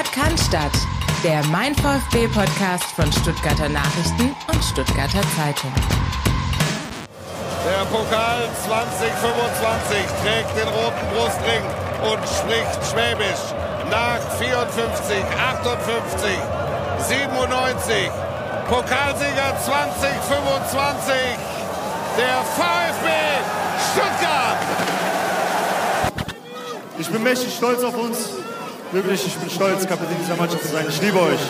Sport kann statt. Der Mein VfB-Podcast von Stuttgarter Nachrichten und Stuttgarter Zeitung. Der Pokal 2025 trägt den roten Brustring und spricht Schwäbisch. Nach 54, 58, 97, Pokalsieger 2025, der VfB Stuttgart. Ich bin mächtig stolz auf uns. Wirklich, ich bin stolz, Kapitän dieser Mannschaft zu sein. Ich liebe euch.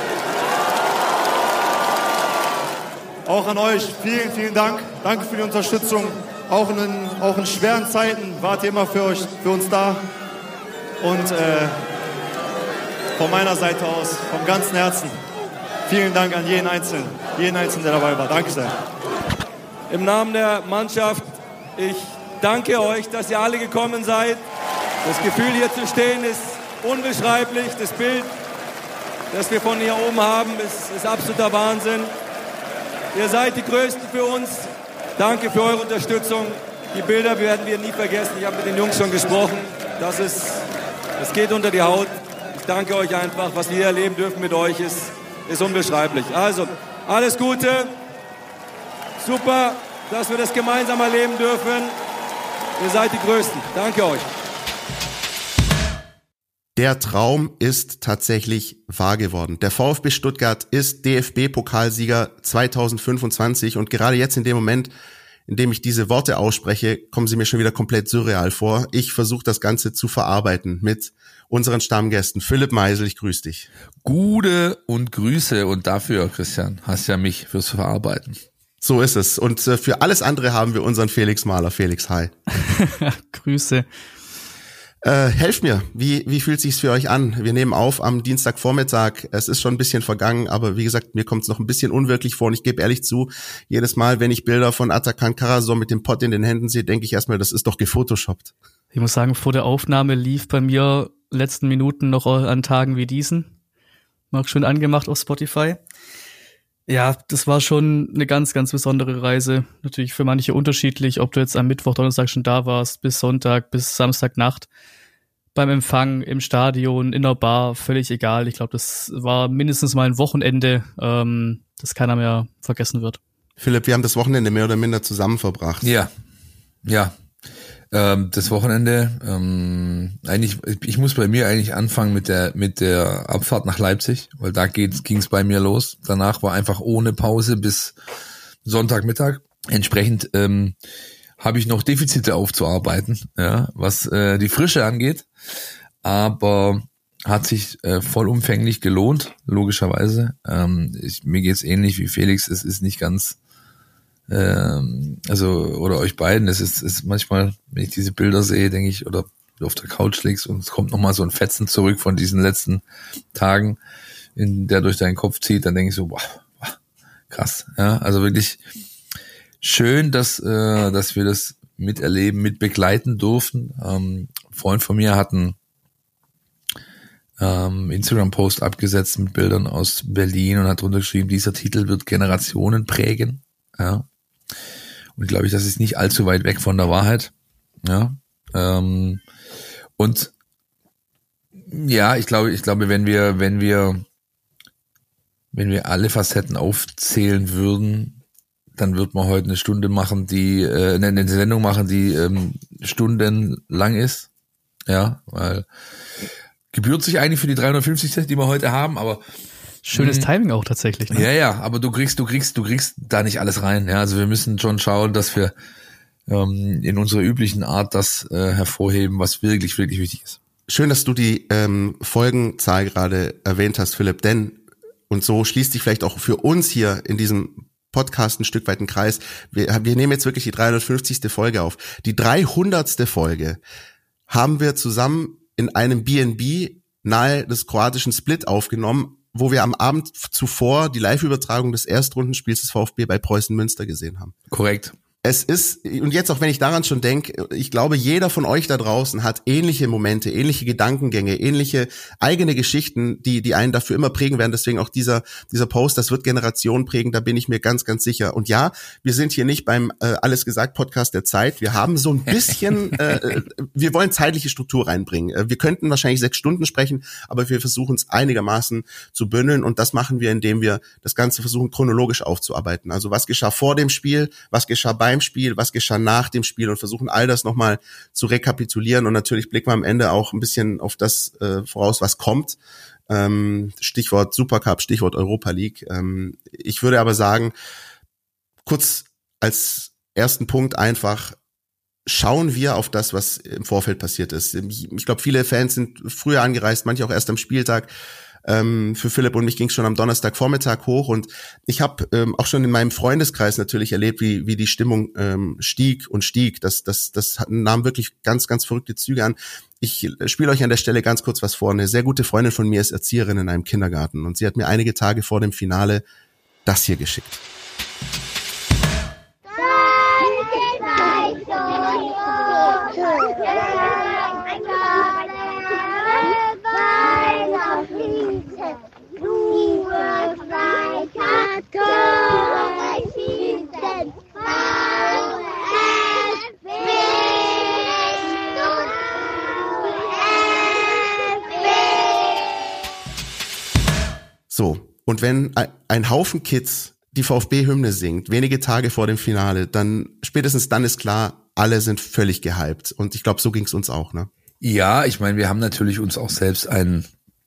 Auch an euch, vielen, vielen Dank. Danke für die Unterstützung. Auch in schweren Zeiten wart ihr immer für uns da. Und von meiner Seite aus, vom ganzen Herzen, vielen Dank an jeden Einzelnen, der dabei war. Danke sehr. Im Namen der Mannschaft, ich danke euch, dass ihr alle gekommen seid. Das Gefühl, hier zu stehen, ist unbeschreiblich. Das Bild, das wir von hier oben haben, ist absoluter Wahnsinn. Ihr seid die Größten für uns. Danke für eure Unterstützung. Die Bilder werden wir nie vergessen. Ich habe mit den Jungs schon gesprochen. Das geht unter die Haut. Ich danke euch einfach. Was wir hier erleben dürfen mit euch, ist unbeschreiblich. Also, alles Gute. Super, dass wir das gemeinsam erleben dürfen. Ihr seid die Größten. Danke euch. Der Traum ist tatsächlich wahr geworden. Der VfB Stuttgart ist DFB-Pokalsieger 2025 und gerade jetzt in dem Moment, in dem ich diese Worte ausspreche, kommen sie mir schon wieder komplett surreal vor. Ich versuche das Ganze zu verarbeiten mit unseren Stammgästen. Philipp Meisel, ich grüße dich. Gute und Grüße und dafür, Christian, hast ja mich fürs Verarbeiten. So ist es. Und für alles andere haben wir unseren Felix Mahler. Felix, hi. Grüße. Helft mir, wie fühlt sich's für euch an? Wir nehmen auf am Dienstagvormittag. Es ist schon ein bisschen vergangen, aber wie gesagt, mir kommt's noch ein bisschen unwirklich vor und ich gebe ehrlich zu, jedes Mal, wenn ich Bilder von Atakan Karasor mit dem Pott in den Händen sehe, denke ich erstmal, das ist doch gefotoshoppt. Ich muss sagen, vor der Aufnahme lief bei mir letzten Minuten noch an Tagen wie diesen. Mal schön angemacht auf Spotify. Ja, das war schon eine ganz, ganz besondere Reise. Natürlich für manche unterschiedlich, ob du jetzt am Mittwoch, Donnerstag schon da warst, bis Sonntag, bis Samstagnacht. Beim Empfang, im Stadion, in der Bar, völlig egal. Ich glaube, das war mindestens mal ein Wochenende, das keiner mehr vergessen wird. Philipp, wir haben das Wochenende mehr oder minder zusammen verbracht. Ja. Das Wochenende, ich muss bei mir eigentlich anfangen mit der Abfahrt nach Leipzig, weil da ging's bei mir los. Danach war einfach ohne Pause bis Sonntagmittag. Entsprechend habe ich noch Defizite aufzuarbeiten, ja, was die Frische angeht, aber hat sich vollumfänglich gelohnt, logischerweise. Mir geht's ähnlich wie Felix, es ist nicht ganz oder euch beiden, es ist manchmal, wenn ich diese Bilder sehe, denke ich, oder du auf der Couch liegst und es kommt nochmal so ein Fetzen zurück von diesen letzten Tagen, der durch deinen Kopf zieht, dann denke ich so, boah, krass, ja, also wirklich schön, dass wir das miterleben, mitbegleiten durften. Ein Freund von mir hat einen Instagram-Post abgesetzt mit Bildern aus Berlin und hat drunter geschrieben, dieser Titel wird Generationen prägen, ja. Und glaube ich, das ist nicht allzu weit weg von der Wahrheit. Ja. Und ja, ich glaube, wenn wir alle Facetten aufzählen würden, dann wird man heute eine Stunde machen, eine Sendung machen, die stundenlang ist. Ja, weil gebührt sich eigentlich für die 350, die wir heute haben, aber schönes Timing auch tatsächlich. Ne? Ja, aber du kriegst da nicht alles rein. Ja, also wir müssen schon schauen, dass wir in unserer üblichen Art das hervorheben, was wirklich, wirklich wichtig ist. Schön, dass du die Folgenzahl gerade erwähnt hast, Philipp, denn, und so schließt sich vielleicht auch für uns hier in diesem Podcast ein Stück weit ein Kreis, wir nehmen jetzt wirklich die 350. Folge auf. Die 300. Folge haben wir zusammen in einem B&B nahe des kroatischen Split aufgenommen, wo wir am Abend zuvor die Live-Übertragung des Erstrundenspiels des VfB bei Preußen Münster gesehen haben. Korrekt. es ist, und jetzt auch wenn ich daran schon denke, ich glaube, jeder von euch da draußen hat ähnliche Momente, ähnliche Gedankengänge, ähnliche eigene Geschichten, die einen dafür immer prägen werden. Deswegen auch dieser Post, das wird Generationen prägen, da bin ich mir ganz, ganz sicher. Und ja, wir sind hier nicht beim Alles gesagt Podcast der Zeit. Wir haben so ein bisschen, wir wollen zeitliche Struktur reinbringen. Wir könnten wahrscheinlich 6 Stunden sprechen, aber wir versuchen es einigermaßen zu bündeln und das machen wir, indem wir das Ganze versuchen chronologisch aufzuarbeiten. Also was geschah vor dem Spiel, was geschah beim Spiel, was geschah nach dem Spiel und versuchen all das nochmal zu rekapitulieren und natürlich blicken wir am Ende auch ein bisschen auf das voraus, was kommt. Stichwort Supercup, Stichwort Europa League. Ich würde aber sagen, kurz als ersten Punkt einfach, schauen wir auf das, was im Vorfeld passiert ist. Ich glaube, viele Fans sind früher angereist, manche auch erst am Spieltag. Für Philipp und mich ging es schon am Donnerstagvormittag hoch und ich habe auch schon in meinem Freundeskreis natürlich erlebt, wie die Stimmung stieg und stieg. Das nahm wirklich ganz, ganz verrückte Züge an. Ich spiele euch an der Stelle ganz kurz was vor. Eine sehr gute Freundin von mir ist Erzieherin in einem Kindergarten und sie hat mir einige Tage vor dem Finale das hier geschickt. So, und wenn ein Haufen Kids die VfB-Hymne singt, wenige Tage vor dem Finale, dann spätestens dann ist klar, alle sind völlig gehypt. Und ich glaube, so ging's uns auch, ne? Ja, ich meine, wir haben natürlich uns auch selbst ein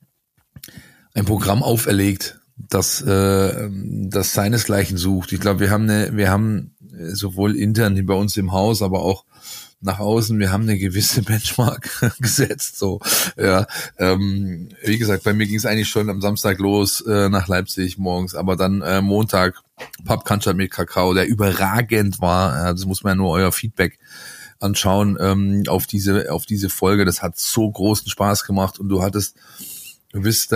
Programm auferlegt, das seinesgleichen sucht. Ich glaube, wir haben sowohl intern bei uns im Haus, aber auch nach außen, wir haben eine gewisse Benchmark gesetzt, so, ja, wie gesagt, bei mir ging es eigentlich schon am Samstag los, nach Leipzig morgens, aber dann Montag, Pappkantscher mit Kakao, der überragend war, das muss man ja nur euer Feedback anschauen, auf diese Folge, das hat so großen Spaß gemacht und du bist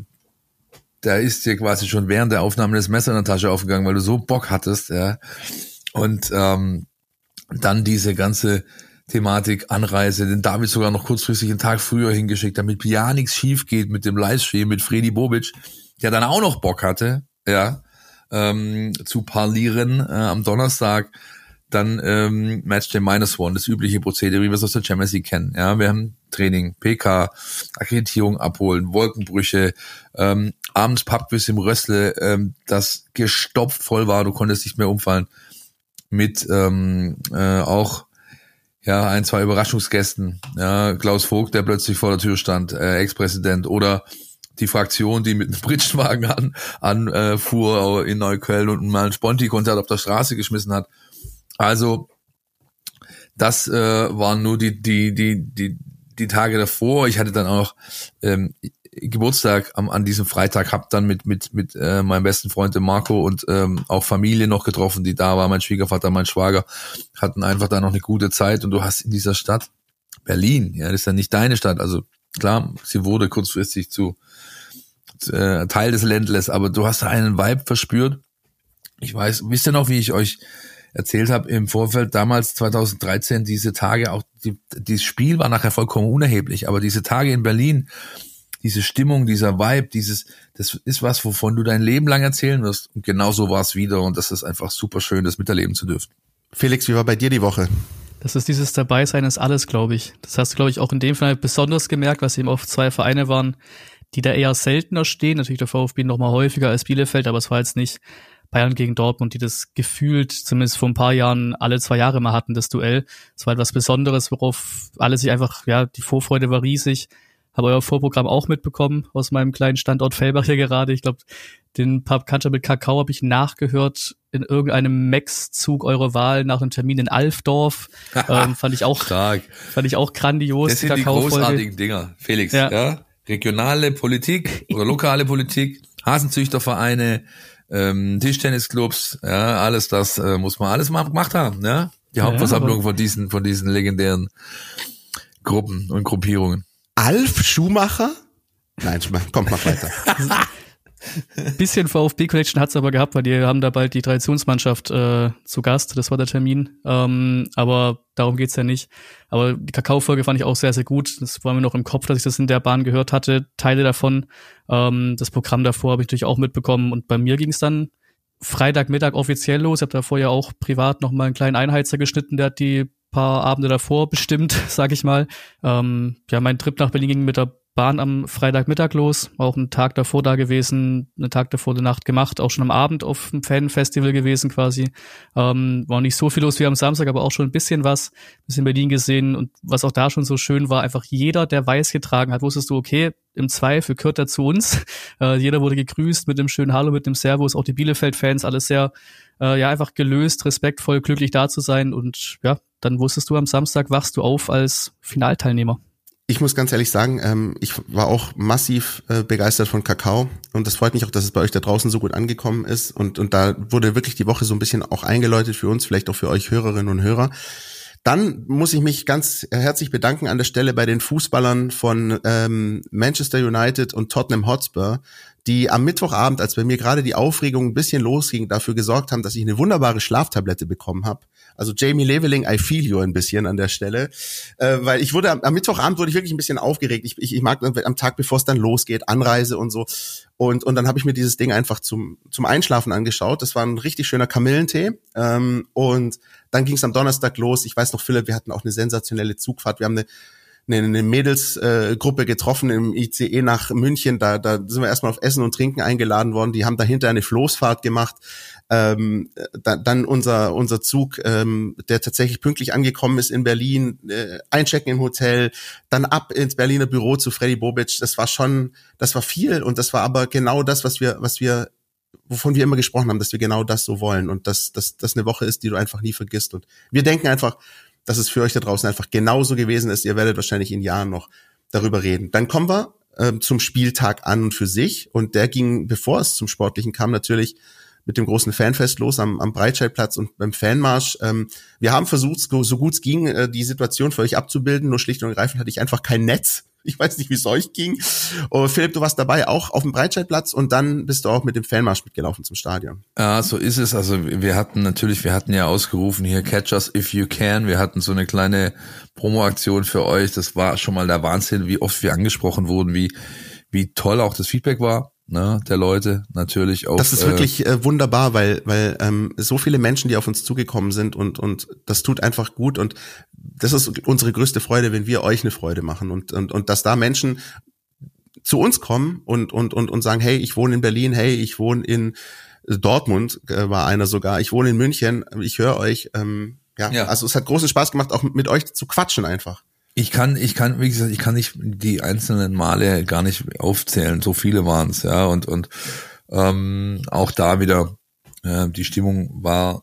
da ist dir quasi schon während der Aufnahme das Messer in der Tasche aufgegangen, weil du so Bock hattest, ja, und, dann diese ganze Thematik Anreise, den David sogar noch kurzfristig einen Tag früher hingeschickt, damit ja nichts schief geht mit dem Livestream mit Fredi Bobic, der dann auch noch Bock hatte, ja, zu parlieren am Donnerstag. Dann Matchday -1, das übliche Prozedere, wie wir es aus der Champions League kennen. Ja, wir haben Training, PK, Akkreditierung abholen, Wolkenbrüche, abends Pubquiz im Rössle, das gestopft voll war, du konntest nicht mehr umfallen. Mit auch ja 1, 2 Überraschungsgästen, ja, Klaus Vogt, der plötzlich vor der Tür stand, Ex-Präsident, oder die Fraktion, die mit einem Pritschenwagen fuhr in Neukölln und mal ein Sponti-Konzert auf der Straße geschmissen hat. Also das waren nur die Tage davor. Ich hatte dann auch Geburtstag an diesem Freitag, hab dann mit meinem besten Freund dem Marco und auch Familie noch getroffen, die da war, mein Schwiegervater, mein Schwager, hatten einfach da noch eine gute Zeit. Und du hast in dieser Stadt, Berlin, ja, das ist ja nicht deine Stadt, also klar, sie wurde kurzfristig zu Teil des Ländles, aber du hast da einen Vibe verspürt. Wisst ihr noch, wie ich euch erzählt habe im Vorfeld, damals 2013, diese Tage, auch dieses Spiel war nachher vollkommen unerheblich, aber diese Tage in Berlin, diese Stimmung, dieser Vibe, das ist was, wovon du dein Leben lang erzählen wirst. Und genau so war es wieder und das ist einfach super schön, das miterleben zu dürfen. Felix, wie war bei dir die Woche? Das ist dieses Dabeisein ist alles, glaube ich. Das hast du, glaube ich, auch in dem Fall besonders gemerkt, was eben oft 2 Vereine waren, die da eher seltener stehen. Natürlich der VfB noch mal häufiger als Bielefeld, aber es war jetzt nicht Bayern gegen Dortmund, die das gefühlt zumindest vor ein paar Jahren alle 2 Jahre mal hatten, das Duell. Es war etwas Besonderes, worauf alle sich einfach, ja, die Vorfreude war riesig. Habe euer Vorprogramm auch mitbekommen aus meinem kleinen Standort Fellbach hier gerade. Ich glaube, den Pappkantscher mit Kakao habe ich nachgehört in irgendeinem Max-Zug eurer Wahl nach einem Termin in Alfdorf. Fand ich auch stark. Fand ich auch grandios. Das sind die großartigen Dinger, Felix. Ja. Regionale Politik oder lokale Politik, Hasenzüchtervereine, Tischtennisclubs, ja, alles das muss man alles mal gemacht haben, ja. Die Hauptversammlung von diesen legendären Gruppen und Gruppierungen. Alf Schumacher? Nein, komm, mach weiter. Bisschen VfB-Connection hat's aber gehabt, weil die haben da bald die Traditionsmannschaft zu Gast. Das war der Termin. Aber darum geht's ja nicht. Aber die Kakao-Folge fand ich auch sehr, sehr gut. Das war mir noch im Kopf, dass ich das in der Bahn gehört hatte. Teile davon. Das Programm davor habe ich natürlich auch mitbekommen. Und bei mir ging's dann Freitagmittag offiziell los. Ich habe davor ja auch privat noch mal einen kleinen Einheizer geschnitten. Der hat die paar Abende davor bestimmt, sag ich mal. Mein Trip nach Berlin ging mit der Bahn am Freitagmittag los, auch einen Tag davor da gewesen, einen Tag davor die Nacht gemacht, auch schon am Abend auf dem Fanfestival gewesen quasi. War nicht so viel los wie am Samstag, aber auch schon ein bisschen Berlin gesehen, und was auch da schon so schön war, einfach jeder, der weiß getragen hat, wusstest du, okay, im Zweifel gehört er zu uns. Jeder wurde gegrüßt mit dem schönen Hallo, mit dem Servus, auch die Bielefeld-Fans, alles sehr einfach gelöst, respektvoll, glücklich da zu sein, und ja, dann wusstest du, am Samstag wachst du auf als Finalteilnehmer. Ich muss ganz ehrlich sagen, ich war auch massiv begeistert von Kakao, und das freut mich auch, dass es bei euch da draußen so gut angekommen ist, und da wurde wirklich die Woche so ein bisschen auch eingeläutet für uns, vielleicht auch für euch Hörerinnen und Hörer. Dann muss ich mich ganz herzlich bedanken an der Stelle bei den Fußballern von Manchester United und Tottenham Hotspur, die am Mittwochabend, als bei mir gerade die Aufregung ein bisschen losging, dafür gesorgt haben, dass ich eine wunderbare Schlaftablette bekommen habe. Also Jamie Leveling, I feel you ein bisschen an der Stelle, weil ich wurde am Mittwochabend wurde ich wirklich ein bisschen aufgeregt. Ich mag am Tag, bevor es dann losgeht, Anreise und so. Und dann habe ich mir dieses Ding einfach zum Einschlafen angeschaut. Das war ein richtig schöner Kamillentee. Und dann ging es am Donnerstag los. Ich weiß noch, Philipp, wir hatten auch eine sensationelle Zugfahrt. Wir haben eine Mädelsgruppe getroffen im ICE nach München. Da sind wir erstmal auf Essen und Trinken eingeladen worden. Die haben dahinter eine Floßfahrt gemacht. Dann unser Zug, der tatsächlich pünktlich angekommen ist in Berlin, einchecken im Hotel, dann ab ins Berliner Büro zu Freddy Bobic. Das war viel, und das war aber genau das, wovon wir immer gesprochen haben, dass wir genau das so wollen, und dass das eine Woche ist, die du einfach nie vergisst. Und wir denken einfach, dass es für euch da draußen einfach genauso gewesen ist. Ihr werdet wahrscheinlich in Jahren noch darüber reden. Dann kommen wir zum Spieltag an und für sich, und der ging, bevor es zum Sportlichen kam, natürlich mit dem großen Fanfest los am Breitscheidplatz und beim Fanmarsch. Wir haben versucht, so gut es ging, die Situation für euch abzubilden, nur schlicht und ergreifend hatte ich einfach kein Netz. Ich weiß nicht, wie es euch ging. Philipp, du warst dabei, auch auf dem Breitscheidplatz, und dann bist du auch mit dem Fanmarsch mitgelaufen zum Stadion. Ja, so ist es. Also wir hatten ja ausgerufen hier, Catch us if you can. Wir hatten so eine kleine Promo-Aktion für euch. Das war schon mal der Wahnsinn, wie oft wir angesprochen wurden, wie toll auch das Feedback war, ne, der Leute natürlich auch. Das ist wirklich wunderbar, weil so viele Menschen, die auf uns zugekommen sind, und das tut einfach gut, und das ist unsere größte Freude, wenn wir euch eine Freude machen, und dass da Menschen zu uns kommen und sagen, hey, ich wohne in Berlin, hey, ich wohne in Dortmund, war einer sogar, ich wohne in München, ich höre euch, also es hat großen Spaß gemacht, auch mit euch zu quatschen einfach. Ich kann, wie gesagt, ich kann nicht die einzelnen Male gar nicht aufzählen. So viele waren es, ja. Und auch da wieder, die Stimmung war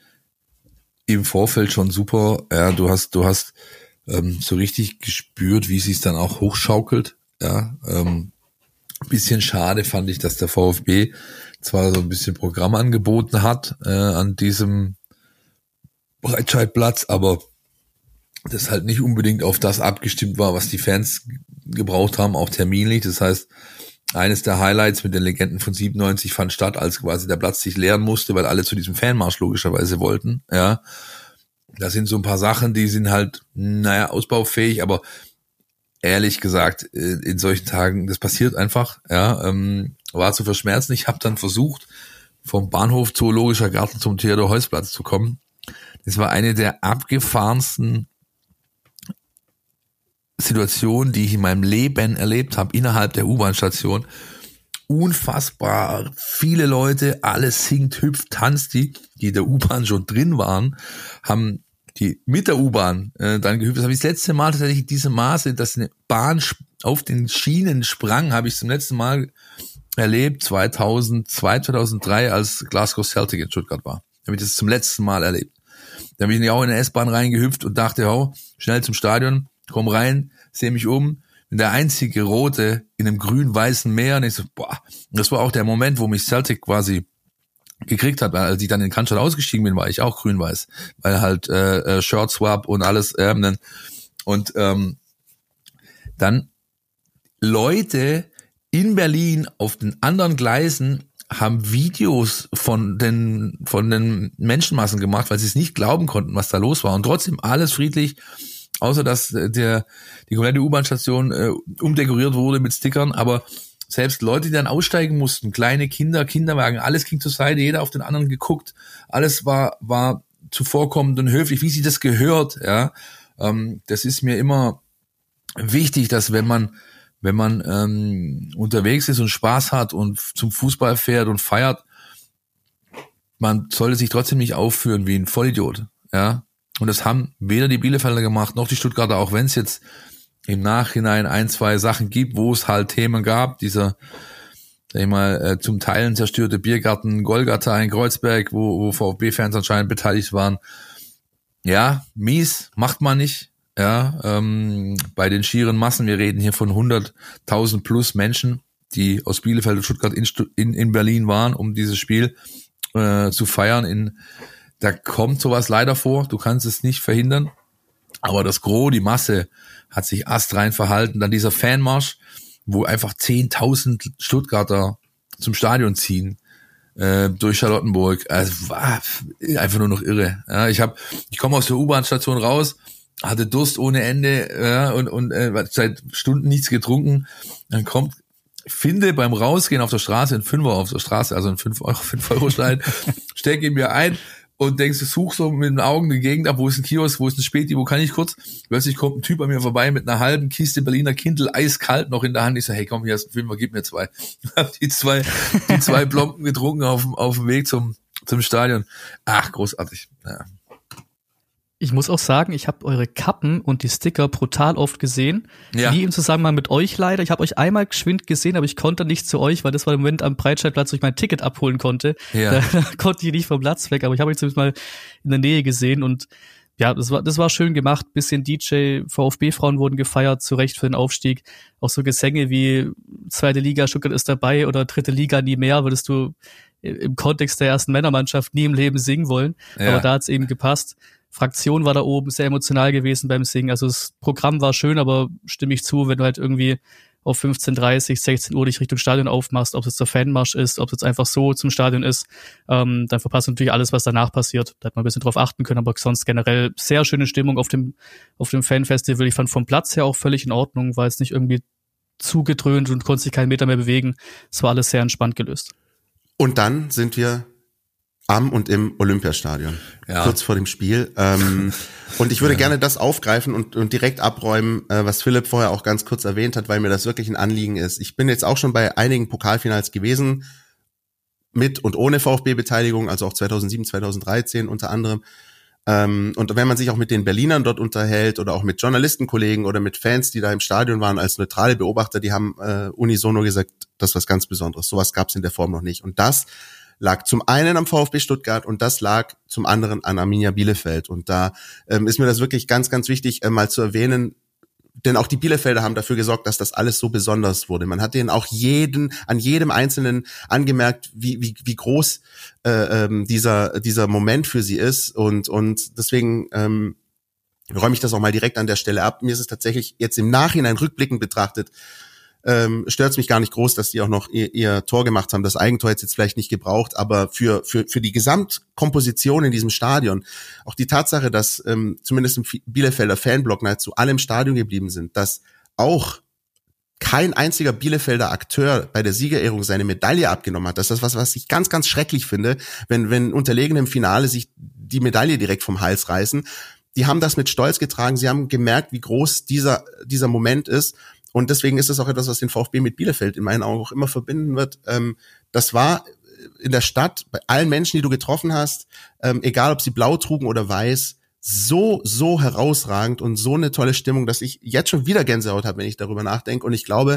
im Vorfeld schon super. Ja, du hast so richtig gespürt, wie es sich dann auch hochschaukelt. Ja, bisschen schade fand ich, dass der VfB zwar so ein bisschen Programm angeboten hat an diesem Breitscheidplatz, aber das halt nicht unbedingt auf das abgestimmt war, was die Fans gebraucht haben, auch terminlich. Das heißt, eines der Highlights mit den Legenden von 97 fand statt, als quasi der Platz sich leeren musste, weil alle zu diesem Fanmarsch logischerweise wollten. Ja, da sind so ein paar Sachen, die sind halt, ausbaufähig, aber ehrlich gesagt, in solchen Tagen, das passiert einfach, ja, war zu verschmerzen. Ich habe dann versucht, vom Bahnhof Zoologischer Garten zum Theodor-Heuss-Platz zu kommen. Das war eine der abgefahrensten Situationen, die ich in meinem Leben erlebt habe, innerhalb der U-Bahn-Station. Unfassbar viele Leute, alles singt, hüpft, tanzt, die in der U-Bahn schon drin waren, haben die mit der U-Bahn dann gehüpft. Das habe ich das letzte Mal tatsächlich in diesem Maße, dass eine Bahn auf den Schienen sprang, habe ich zum letzten Mal erlebt, 2002, 2003, als Glasgow Celtic in Stuttgart war. Habe ich das zum letzten Mal erlebt. Da bin ich auch in eine S-Bahn reingehüpft und dachte, schnell zum Stadion, komm rein, sehe mich um, bin der einzige Rote in einem grün-weißen Meer, und ich so, das war auch der Moment, wo mich Celtic quasi gekriegt hat, weil als ich dann in Cannstatt ausgestiegen bin, war ich auch grün-weiß, weil halt Shirt-Swap und alles, und dann Leute, in Berlin auf den anderen Gleisen haben Videos von den Menschenmassen gemacht, weil sie es nicht glauben konnten, was da los war. Und trotzdem alles friedlich, außer dass die komplette U-Bahn-Station umdekoriert wurde mit Stickern. Aber selbst Leute, die dann aussteigen mussten, kleine Kinder, Kinderwagen, alles ging zur Seite, jeder auf den anderen geguckt. Alles war zuvorkommend und höflich, wie sie das gehört. Ja, das ist mir immer wichtig, dass wenn man unterwegs ist und Spaß hat und zum Fußball fährt und feiert, man sollte sich trotzdem nicht aufführen wie ein Vollidiot, ja. Und das haben weder die Bielefelder gemacht, noch die Stuttgarter, auch wenn es jetzt im Nachhinein 1, 2 Sachen gibt, wo es halt Themen gab, dieser, sag ich mal, zum Teilen zerstörte Biergarten Golgatha in Kreuzberg, wo VfB-Fans anscheinend beteiligt waren. Ja, mies, macht man nicht. Ja, bei den schieren Massen, wir reden hier von 100.000 plus Menschen, die aus Bielefeld und Stuttgart in Berlin waren, um dieses Spiel zu feiern. Da kommt sowas leider vor, du kannst es nicht verhindern, aber das Gros, die Masse, hat sich astrein verhalten. Dann dieser Fanmarsch, wo einfach 10.000 Stuttgarter zum Stadion ziehen, durch Charlottenburg, also war einfach nur noch irre. Ja, ich komme aus der U-Bahn-Station raus, hatte Durst ohne Ende, ja, und seit Stunden nichts getrunken. Dann finde beim Rausgehen auf der Straße einen Fünfer auf der Straße, also einen 5-Euro-Stein, stecke ihn mir ein und such so mit den Augen die Gegend ab, wo ist ein Kiosk, wo ist ein Späti, wo kann ich kurz? Plötzlich kommt ein Typ an mir vorbei mit einer halben Kiste Berliner Kindl, eiskalt noch in der Hand. Ich so, hey, komm, hier ist ein Fünfer, gib mir 2. Hab die zwei Blompen getrunken auf dem Weg zum Stadion. Ach, großartig. Ja. Ich muss auch sagen, ich habe eure Kappen und die Sticker brutal oft gesehen. Ja. Nie im Zusammenhang mit euch leider. Ich habe euch einmal geschwind gesehen, aber ich konnte nicht zu euch, weil das war der Moment am Breitscheidplatz, wo ich mein Ticket abholen konnte. Ja. Da konnte ich nicht vom Platz weg, aber ich habe euch zumindest mal in der Nähe gesehen und ja, das war schön gemacht. Bisschen DJ, VfB-Frauen wurden gefeiert, zu Recht für den Aufstieg. Auch so Gesänge wie 2. Liga, Stuttgart ist dabei oder 3. Liga nie mehr, würdest du im Kontext der ersten Männermannschaft nie im Leben singen wollen. Ja. Aber da hat's eben gepasst. Fraktion war da oben sehr emotional gewesen beim Singen. Also das Programm war schön, aber stimme ich zu, wenn du halt irgendwie auf 15:30, 16 Uhr dich Richtung Stadion aufmachst, ob es jetzt der Fanmarsch ist, ob es jetzt einfach so zum Stadion ist, dann verpasst du natürlich alles, was danach passiert. Da hätte man ein bisschen drauf achten können, aber sonst generell sehr schöne Stimmung auf dem Fanfestival. Ich fand vom Platz her auch völlig in Ordnung, war jetzt nicht irgendwie zugedröhnt und konnte sich keinen Meter mehr bewegen. Es war alles sehr entspannt gelöst. Und dann sind wir am und im Olympiastadion, kurz vor dem Spiel. Und ich würde gerne das aufgreifen und direkt abräumen, was Philipp vorher auch ganz kurz erwähnt hat, weil mir das wirklich ein Anliegen ist. Ich bin jetzt auch schon bei einigen Pokalfinals gewesen, mit und ohne VfB-Beteiligung, also auch 2007, 2013 unter anderem. Und wenn man sich auch mit den Berlinern dort unterhält oder auch mit Journalistenkollegen oder mit Fans, die da im Stadion waren als neutrale Beobachter, die haben unisono gesagt, das ist was ganz Besonderes. Sowas gab es in der Form noch nicht. Und das lag zum einen am VfB Stuttgart und das lag zum anderen an Arminia Bielefeld. Und da ist mir das wirklich ganz, ganz wichtig, mal zu erwähnen, denn auch die Bielefelder haben dafür gesorgt, dass das alles so besonders wurde. Man hat denen auch an jedem Einzelnen angemerkt, wie groß dieser Moment für sie ist. Und deswegen räume ich das auch mal direkt an der Stelle ab. Mir ist es tatsächlich jetzt im Nachhinein rückblickend betrachtet, stört es mich gar nicht groß, dass die auch noch ihr Tor gemacht haben. Das Eigentor jetzt vielleicht nicht gebraucht, aber für die Gesamtkomposition in diesem Stadion, auch die Tatsache, dass zumindest im Bielefelder Fanblock nahezu alle im Stadion geblieben sind, dass auch kein einziger Bielefelder Akteur bei der Siegerehrung seine Medaille abgenommen hat. Das ist was ich ganz, ganz schrecklich finde, wenn Unterlegene im Finale sich die Medaille direkt vom Hals reißen. Die haben das mit Stolz getragen. Sie haben gemerkt, wie groß dieser Moment ist. Und deswegen ist es auch etwas, was den VfB mit Bielefeld in meinen Augen auch immer verbinden wird. Das war in der Stadt, bei allen Menschen, die du getroffen hast, egal ob sie blau trugen oder weiß, so herausragend und so eine tolle Stimmung, dass ich jetzt schon wieder Gänsehaut habe, wenn ich darüber nachdenke. Und ich glaube,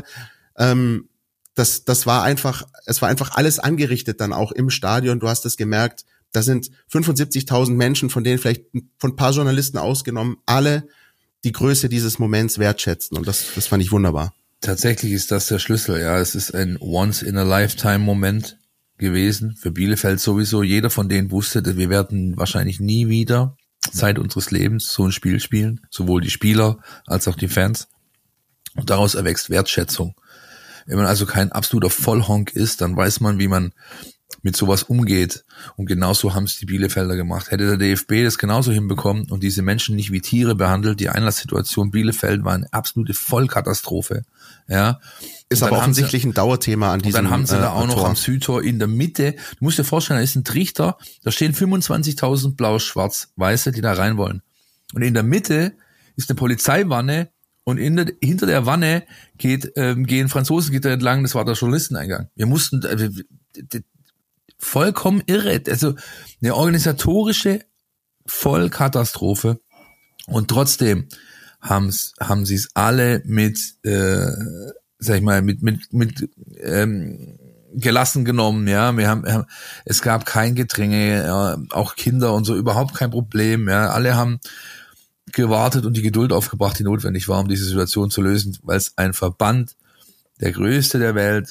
es war einfach alles angerichtet dann auch im Stadion. Du hast es gemerkt, da sind 75.000 Menschen, von denen vielleicht von ein paar Journalisten ausgenommen, alle die Größe dieses Moments wertschätzen. Und das fand ich wunderbar. Tatsächlich ist das der Schlüssel. Ja, es ist ein Once-in-a-Lifetime-Moment gewesen. Für Bielefeld sowieso. Jeder von denen wusste, dass wir werden wahrscheinlich nie wieder Zeit unseres Lebens so ein Spiel spielen. Sowohl die Spieler als auch die Fans. Und daraus erwächst Wertschätzung. Wenn man also kein absoluter Vollhonk ist, dann weiß man, wie man mit sowas umgeht. Und genauso haben es die Bielefelder gemacht. Hätte der DFB das genauso hinbekommen und diese Menschen nicht wie Tiere behandelt, die Einlasssituation Bielefeld war eine absolute Vollkatastrophe. Ja. Ist aber offensichtlich ein Dauerthema an diesem Und dann haben sie da auch noch Tor. am Südtor in der Mitte, du musst dir vorstellen, da ist ein Trichter, da stehen 25.000 Blau-Schwarz-Weiße, die da rein wollen. Und in der Mitte ist eine Polizeiwanne und hinter der Wanne gehen Franzosengitter entlang, das war der Journalisteneingang. Wir mussten, vollkommen irre, also eine organisatorische Vollkatastrophe. Und trotzdem haben sie es alle mit gelassen genommen, ja. Es gab kein Gedränge, ja, auch Kinder und so, überhaupt kein Problem, ja. Alle haben gewartet und die Geduld aufgebracht, die notwendig war, um diese Situation zu lösen, weil es ein Verband, der größte der Welt,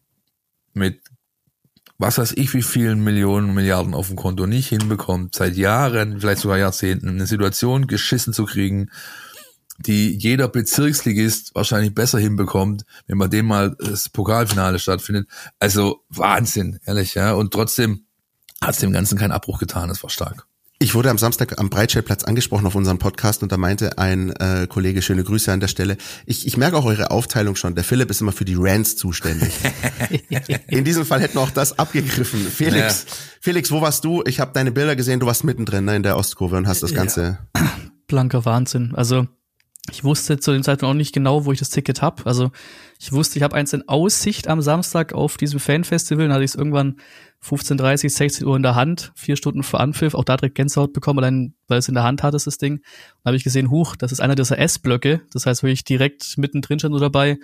mit was weiß ich wie vielen Millionen, Milliarden auf dem Konto nicht hinbekommt, seit Jahren, vielleicht sogar Jahrzehnten, eine Situation geschissen zu kriegen, die jeder Bezirksligist wahrscheinlich besser hinbekommt, wenn man dem mal das Pokalfinale stattfindet. Also Wahnsinn, ehrlich, ja. Und trotzdem hat es dem Ganzen keinen Abbruch getan, es war stark. Ich wurde am Samstag am Breitscheidplatz angesprochen auf unserem Podcast und da meinte ein Kollege, schöne Grüße an der Stelle, ich merke auch eure Aufteilung schon, der Philipp ist immer für die Rants zuständig. In diesem Fall hätten wir auch das abgegriffen. Felix, wo warst du? Ich habe deine Bilder gesehen, du warst mittendrin, ne, in der Ostkurve und hast das Ganze... Blanker Wahnsinn. Also ich wusste zu dem Zeitpunkt auch nicht genau, wo ich das Ticket habe. Also ich wusste, ich habe eins in Aussicht am Samstag auf diesem Fanfestival. Dann hatte ich es irgendwann 15:30, 16 Uhr in der Hand, 4 Stunden vor Anpfiff, auch da direkt Gänsehaut bekommen, allein weil es in der Hand hatte, das Ding. Dann habe ich gesehen, das ist einer dieser S-Blöcke. Das heißt, wo ich direkt mittendrin stand oder dabei.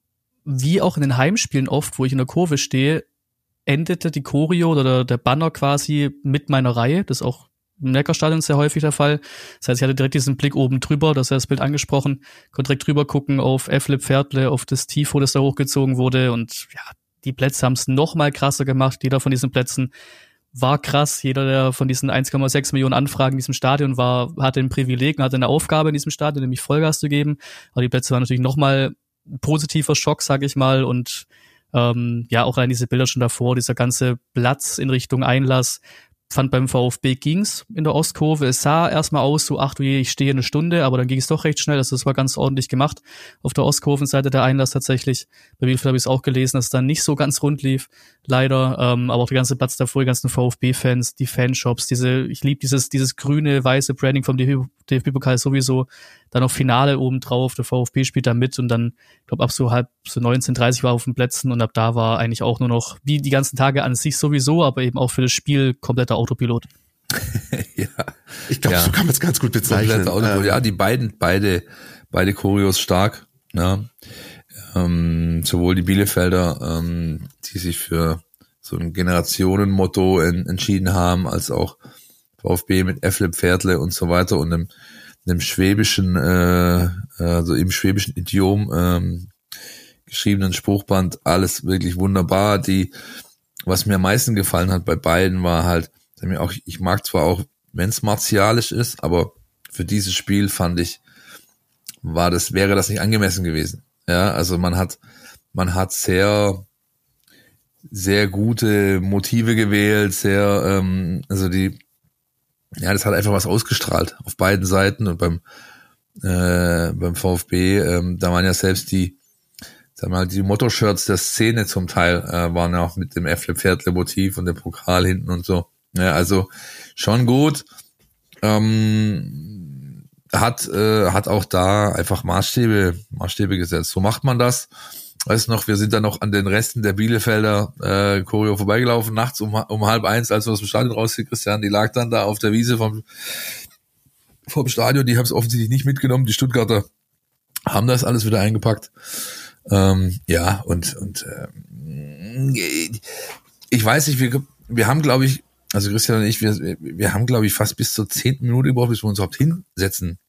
Wie auch in den Heimspielen oft, wo ich in der Kurve stehe, endete die Choreo oder der Banner quasi mit meiner Reihe. Das ist auch im Neckarstadion sehr häufig der Fall. Das heißt, ich hatte direkt diesen Blick oben drüber, das ist das Bild angesprochen, konnte direkt drüber gucken auf F-Lip Pferdle, auf das Tifo, das da hochgezogen wurde und ja, die Plätze haben es noch mal krasser gemacht. Jeder von diesen Plätzen war krass. Jeder, der von diesen 1,6 Millionen Anfragen in diesem Stadion war, hatte ein Privileg und hatte eine Aufgabe in diesem Stadion, nämlich Vollgas zu geben. Aber die Plätze waren natürlich noch mal ein positiver Schock, sag ich mal. Und ja, auch allein diese Bilder schon davor, dieser ganze Platz in Richtung Einlass, fand beim VfB ging's in der Ostkurve. Es sah erstmal aus, so, ach du je, ich stehe eine Stunde, aber dann ging es doch recht schnell. Also das war ganz ordentlich gemacht. Auf der Ostkurvenseite der Einlass tatsächlich. Bei Bielefeld habe ich es auch gelesen, dass es dann nicht so ganz rund lief, leider. Aber auch der ganze Platz davor, die ganzen VfB-Fans, die Fanshops, ich liebe dieses grüne, weiße Branding vom DFB-Pokal sowieso. Dann noch Finale oben drauf, der VfB spielt da mit und dann, ich glaube, ab so 19:30 war auf den Plätzen und ab da war eigentlich auch nur noch, wie die ganzen Tage an sich sowieso, aber eben auch für das Spiel kompletter Autopilot. Ja, ich glaube, so kann man es ganz gut bezeichnen. Ja, die beide Choreos stark. Ja. Sowohl die Bielefelder, die sich für so ein Generationenmotto entschieden haben, als auch VfB mit F-Lip Pferdle und so weiter und einem schwäbischen, also im schwäbischen Idiom geschriebenen Spruchband, alles wirklich wunderbar. Was mir am meisten gefallen hat bei beiden war halt, ich mag zwar auch, wenn es martialisch ist, aber für dieses Spiel fand ich, wäre das nicht angemessen gewesen. Ja, also man hat sehr, sehr gute Motive gewählt, das hat einfach was ausgestrahlt auf beiden Seiten und beim VfB, da waren ja selbst die Motto-Shirts der Szene zum Teil, waren ja auch mit dem F-Lip Pferdle Motiv und dem Pokal hinten und so. Ja, also schon gut. Hat auch da einfach Maßstäbe gesetzt. So macht man das. Weißt du noch, wir sind dann noch an den Resten der Bielefelder Choreo vorbeigelaufen, nachts um 12:30, als wir aus dem Stadion raus sind, Christian, die lag dann da auf der Wiese vom Stadion, die haben es offensichtlich nicht mitgenommen, die Stuttgarter haben das alles wieder eingepackt. Ich weiß nicht, wir haben, glaube ich, also Christian und ich, wir haben, glaube ich, fast bis zur 10. Minute gebraucht, bis wir uns überhaupt hinsetzen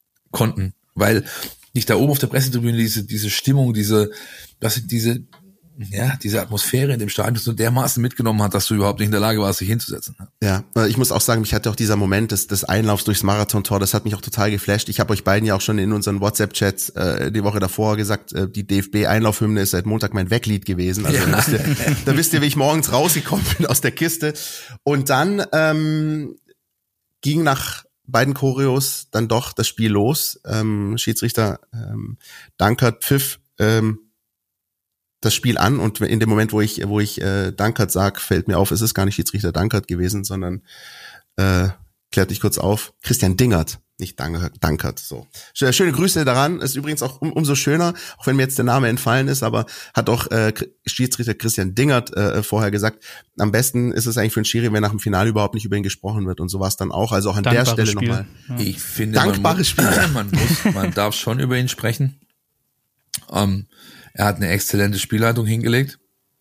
konnten, weil nicht da oben auf der Pressetribüne diese Stimmung, diese diese Atmosphäre in dem Stadion so dermaßen mitgenommen hat, dass du überhaupt nicht in der Lage warst, dich hinzusetzen. Ja, ich muss auch sagen, mich hatte auch dieser Moment des Einlaufs durchs Marathontor, das hat mich auch total geflasht. Ich habe euch beiden ja auch schon in unseren WhatsApp-Chats die Woche davor gesagt, die DFB-Einlaufhymne ist seit Montag mein Weglied gewesen. Also da wisst ihr, wie ich morgens rausgekommen bin aus der Kiste. Und dann ging nach beiden Choreos dann doch das Spiel los. Schiedsrichter Dankert pfiff das Spiel an und in dem Moment, wo ich Dankert sag, fällt mir auf, es ist gar nicht Schiedsrichter Dankert gewesen, sondern klärt dich kurz auf, Christian Dingert, nicht Dankert. So. Schöne Grüße daran, ist übrigens auch umso schöner, auch wenn mir jetzt der Name entfallen ist, aber hat auch Schiedsrichter Christian Dingert vorher gesagt, am besten ist es eigentlich für einen Schiri, wenn nach dem Finale überhaupt nicht über ihn gesprochen wird und so war es dann auch, also auch an der Stelle nochmal. Ja. Ich finde, dankbares Spiel. Man darf schon über ihn sprechen. Er hat eine exzellente Spielleitung hingelegt.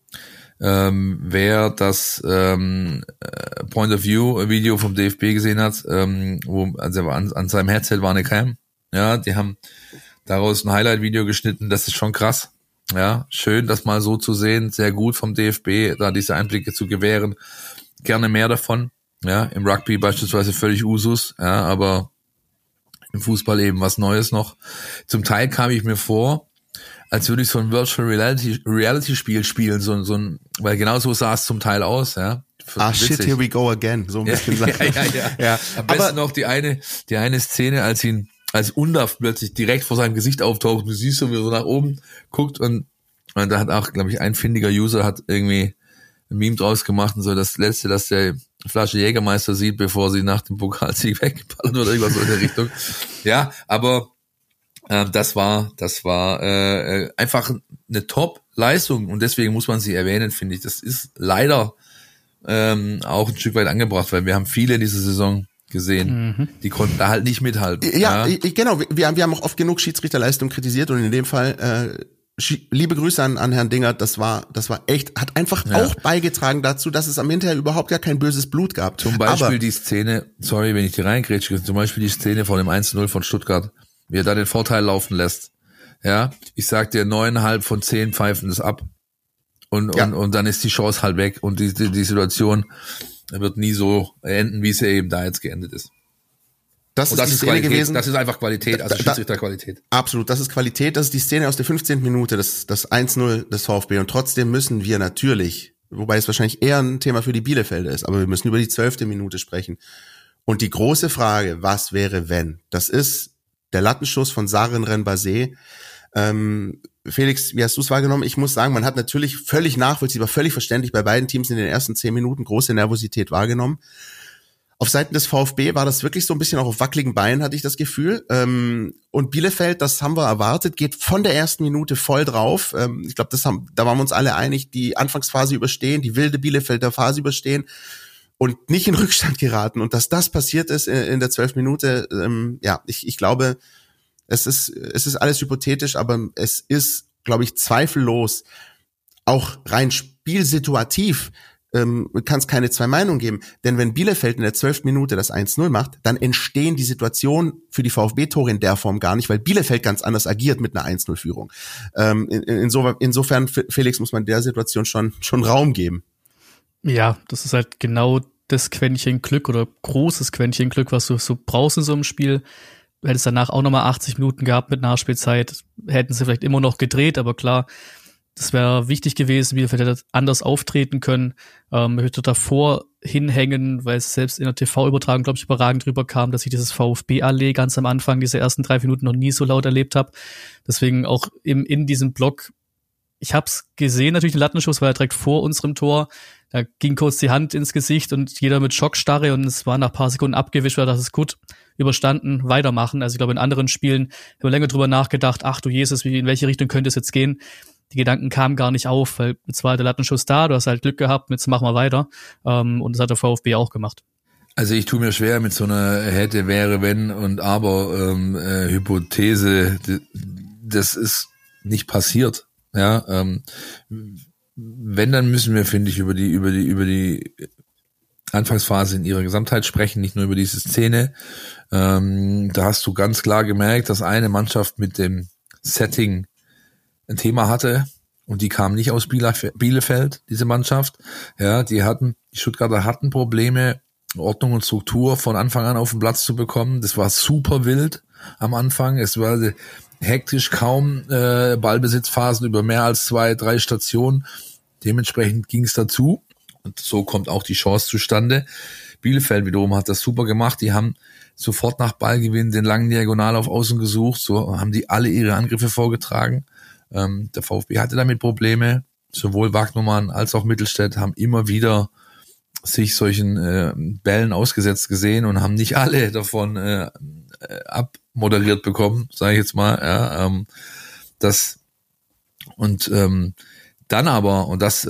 Wer das Point of View Video vom DFB gesehen hat, also an seinem Headset war eine Cam. Ja, die haben daraus ein Highlight-Video geschnitten. Das ist schon krass. Ja, schön, das mal so zu sehen. Sehr gut vom DFB, da diese Einblicke zu gewähren. Gerne mehr davon. Ja, im Rugby beispielsweise völlig Usus. Ja, aber im Fußball eben was Neues noch. Zum Teil kam ich mir vor, als würde ich so ein Virtual Reality Spiel spielen, so ein, weil genau so sah es zum Teil aus, ja. Shit, here we go again, so ein bisschen. Ja. Am besten noch die eine Szene, als Undav plötzlich direkt vor seinem Gesicht auftaucht, du siehst so, wie er so nach oben guckt und da hat auch, glaube ich, ein findiger User hat irgendwie ein Meme draus gemacht und so das Letzte, dass der Flasche Jägermeister sieht, bevor sie nach dem Pokalsieg weggeballert oder irgendwas so in der Richtung. Ja, aber das war einfach eine Top-Leistung und deswegen muss man sie erwähnen, finde ich. Das ist leider auch ein Stück weit angebracht, weil wir haben viele in dieser Saison gesehen, die konnten da halt nicht mithalten. Ja. Genau. Wir haben auch oft genug Schiedsrichterleistung kritisiert und in dem Fall liebe Grüße an Herrn Dingert. Das war echt, hat einfach auch beigetragen dazu, dass es am Hinterher überhaupt gar kein böses Blut gab. Zum Beispiel die Szene, sorry, wenn ich die reingrätsche, zum Beispiel die Szene von dem 1-0 von Stuttgart, wie er da den Vorteil laufen lässt. Ja, ich sag dir, 9,5 von 10 pfeifen das ab. Und dann ist die Chance halt weg. Und die Situation wird nie so enden, wie sie eben da jetzt geendet ist. Das ist die Szene gewesen. Das ist einfach Qualität, also Schiedsrichterqualität. Absolut, das ist Qualität. Das ist die Szene aus der 15. Minute, das 1-0 des VfB. Und trotzdem müssen wir natürlich, wobei es wahrscheinlich eher ein Thema für die Bielefelder ist, aber wir müssen über die 12. Minute sprechen. Und die große Frage, was wäre, wenn? Das ist der Lattenschuss von Saren Renbase. Felix, wie hast du es wahrgenommen? Ich muss sagen, man hat natürlich völlig nachvollziehbar, völlig verständlich bei beiden Teams in den ersten 10 Minuten große Nervosität wahrgenommen. Auf Seiten des VfB war das wirklich so ein bisschen auch auf wackeligen Beinen, hatte ich das Gefühl. Und Bielefeld, das haben wir erwartet, geht von der ersten Minute voll drauf. Ich glaube, da waren wir uns alle einig, die Anfangsphase überstehen, die wilde Bielefelder Phase überstehen und nicht in Rückstand geraten. Und dass das passiert ist in der 12. Minute, ich glaube, es ist alles hypothetisch, aber es ist, glaube ich, zweifellos auch rein spielsituativ kann es keine zwei Meinungen geben. Denn wenn Bielefeld in der 12. Minute das 1-0 macht, dann entstehen die Situationen für die VfB-Tore in der Form gar nicht, weil Bielefeld ganz anders agiert mit einer 1-0-Führung. Insofern, Felix, muss man der Situation schon Raum geben. Ja, das ist halt genau das Quäntchen Glück oder großes Quäntchen Glück, was du so brauchst in so einem Spiel. Du hättest danach auch nochmal 80 Minuten gehabt mit Nachspielzeit, hätten sie vielleicht immer noch gedreht, aber klar, das wäre wichtig gewesen, Bielefeld hätte anders auftreten können, hätte davor hinhängen, weil es selbst in der TV-Übertragung, glaube ich, überragend drüber kam, dass ich dieses VfB-Allee ganz am Anfang, diese ersten 3 Minuten noch nie so laut erlebt habe. Deswegen auch in diesem Block, ich habe es gesehen, natürlich den Lattenschuss war ja direkt vor unserem Tor, da ging kurz die Hand ins Gesicht und jeder mit Schockstarre und es war nach ein paar Sekunden abgewischt, weil das ist gut, überstanden, weitermachen. Also ich glaube, in anderen Spielen haben wir länger drüber nachgedacht, ach du Jesus, in welche Richtung könnte es jetzt gehen? Die Gedanken kamen gar nicht auf, weil jetzt war der Lattenschuss da, du hast halt Glück gehabt, jetzt machen wir weiter. Und das hat der VfB auch gemacht. Also ich tue mir schwer mit so einer hätte, wäre, wenn und aber Hypothese. Das ist nicht passiert. Ja, wenn, dann müssen wir, finde ich, über die Anfangsphase in ihrer Gesamtheit sprechen, nicht nur über diese Szene. Da hast du ganz klar gemerkt, dass eine Mannschaft mit dem Setting ein Thema hatte Und die kamen nicht aus Bielefeld, diese Mannschaft. Ja, die Stuttgarter hatten Probleme, Ordnung und Struktur von Anfang an auf den Platz zu bekommen. Das war super wild am Anfang. Es war hektisch, kaum Ballbesitzphasen über mehr als 2-3 Stationen. Dementsprechend ging es dazu. Und so kommt auch die Chance zustande. Bielefeld wiederum hat das super gemacht. Die haben sofort nach Ballgewinn den langen Diagonal auf Außen gesucht. So haben die alle ihre Angriffe vorgetragen. Der VfB hatte damit Probleme. Sowohl Wagnumann als auch Mittelstädt haben immer wieder sich solchen Bällen ausgesetzt gesehen und haben nicht alle davon abmoderiert bekommen, sage ich jetzt mal. Ja, dann aber, und das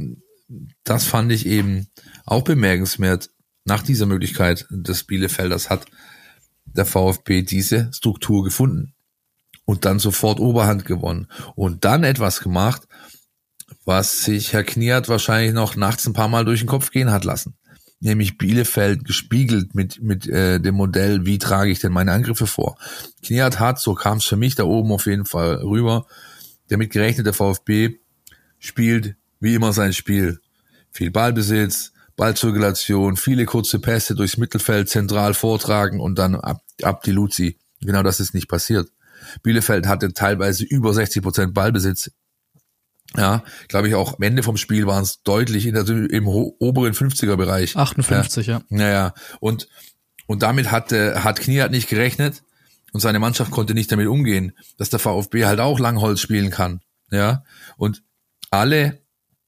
fand ich eben auch bemerkenswert, nach dieser Möglichkeit des Bielefelders hat der VfB diese Struktur gefunden und dann sofort Oberhand gewonnen und dann etwas gemacht, was sich Herr Kniat wahrscheinlich noch nachts ein paar Mal durch den Kopf gehen hat lassen. Nämlich Bielefeld gespiegelt mit dem Modell, wie trage ich denn meine Angriffe vor. Kniat hat, so kam es für mich da oben auf jeden Fall rüber, damit gerechnet, der VfB spielt wie immer sein Spiel. Viel Ballbesitz, Ballzirkulation, viele kurze Pässe durchs Mittelfeld zentral vortragen und dann ab die Luzi. Genau das ist nicht passiert. Bielefeld hatte teilweise über 60% Ballbesitz. Ja, glaube ich auch am Ende vom Spiel waren es deutlich im oberen 50er-Bereich. 58, ja. Naja, und damit hat Kniat nicht gerechnet und seine Mannschaft konnte nicht damit umgehen, dass der VfB halt auch Langholz spielen kann. Ja, und alle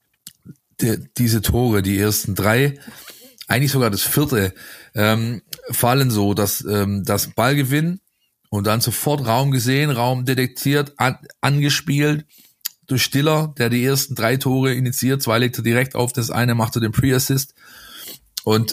diese Tore, die ersten 3, eigentlich sogar das 4, fallen so, dass das Ballgewinn und dann sofort Raum gesehen, Raum detektiert, angespielt durch Stiller, der die ersten 3 Tore initiiert, 2 legt er direkt auf, das eine macht er den Pre-Assist. Und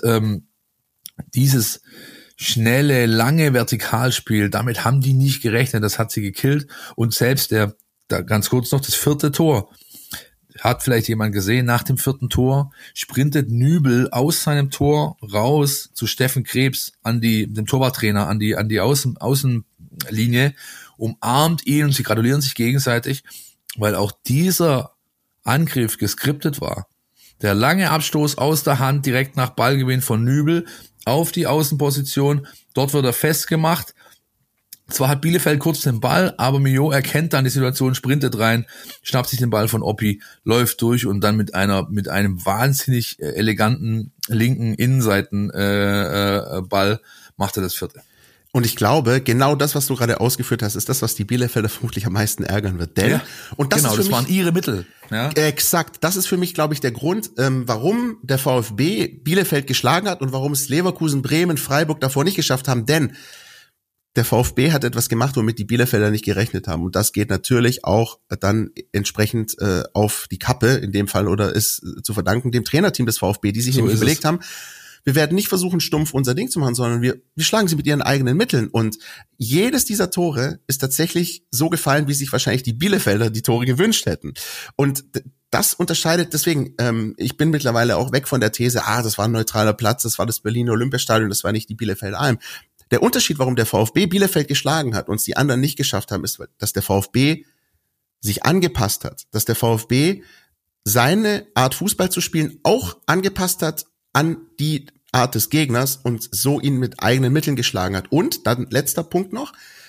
dieses schnelle, lange Vertikalspiel, damit haben die nicht gerechnet, das hat sie gekillt. Und selbst da ganz kurz noch das 4. Tor, hat vielleicht jemand gesehen, nach dem 4. Tor sprintet Nübel aus seinem Tor raus zu Steffen Krebs, dem Torwarttrainer, an die Außenlinie, umarmt ihn und sie gratulieren sich gegenseitig, weil auch dieser Angriff geskriptet war. Der lange Abstoß aus der Hand direkt nach Ballgewinn von Nübel auf die Außenposition, dort wird er festgemacht. Zwar hat Bielefeld kurz den Ball, aber Mio erkennt dann die Situation, sprintet rein, schnappt sich den Ball von Oppi, läuft durch und dann mit einem wahnsinnig eleganten linken Innenseitenball macht er das 4. Und ich glaube, genau das, was du gerade ausgeführt hast, ist das, was die Bielefelder vermutlich am meisten ärgern wird. Denn, und das genau, ist für das mich, waren ihre Mittel. Ja? Exakt, das ist für mich, glaube ich, der Grund, warum der VfB Bielefeld geschlagen hat und warum es Leverkusen, Bremen, Freiburg davor nicht geschafft haben. Denn der VfB hat etwas gemacht, womit die Bielefelder nicht gerechnet haben. Und das geht natürlich auch dann entsprechend auf die Kappe in dem Fall oder ist zu verdanken dem Trainerteam des VfB, die sich nämlich überlegt haben, wir werden nicht versuchen, stumpf unser Ding zu machen, sondern wir schlagen sie mit ihren eigenen Mitteln. Und jedes dieser Tore ist tatsächlich so gefallen, wie sich wahrscheinlich die Bielefelder die Tore gewünscht hätten. Und das unterscheidet, deswegen, ich bin mittlerweile auch weg von der These, das war ein neutraler Platz, das war das Berliner Olympiastadion, das war nicht die Bielefelder Alm. Der Unterschied, warum der VfB Bielefeld geschlagen hat und es die anderen nicht geschafft haben, ist, dass der VfB sich angepasst hat, dass der VfB seine Art Fußball zu spielen auch angepasst hat an die Art des Gegners und so ihn mit eigenen Mitteln geschlagen hat. Und dann letzter Punkt noch,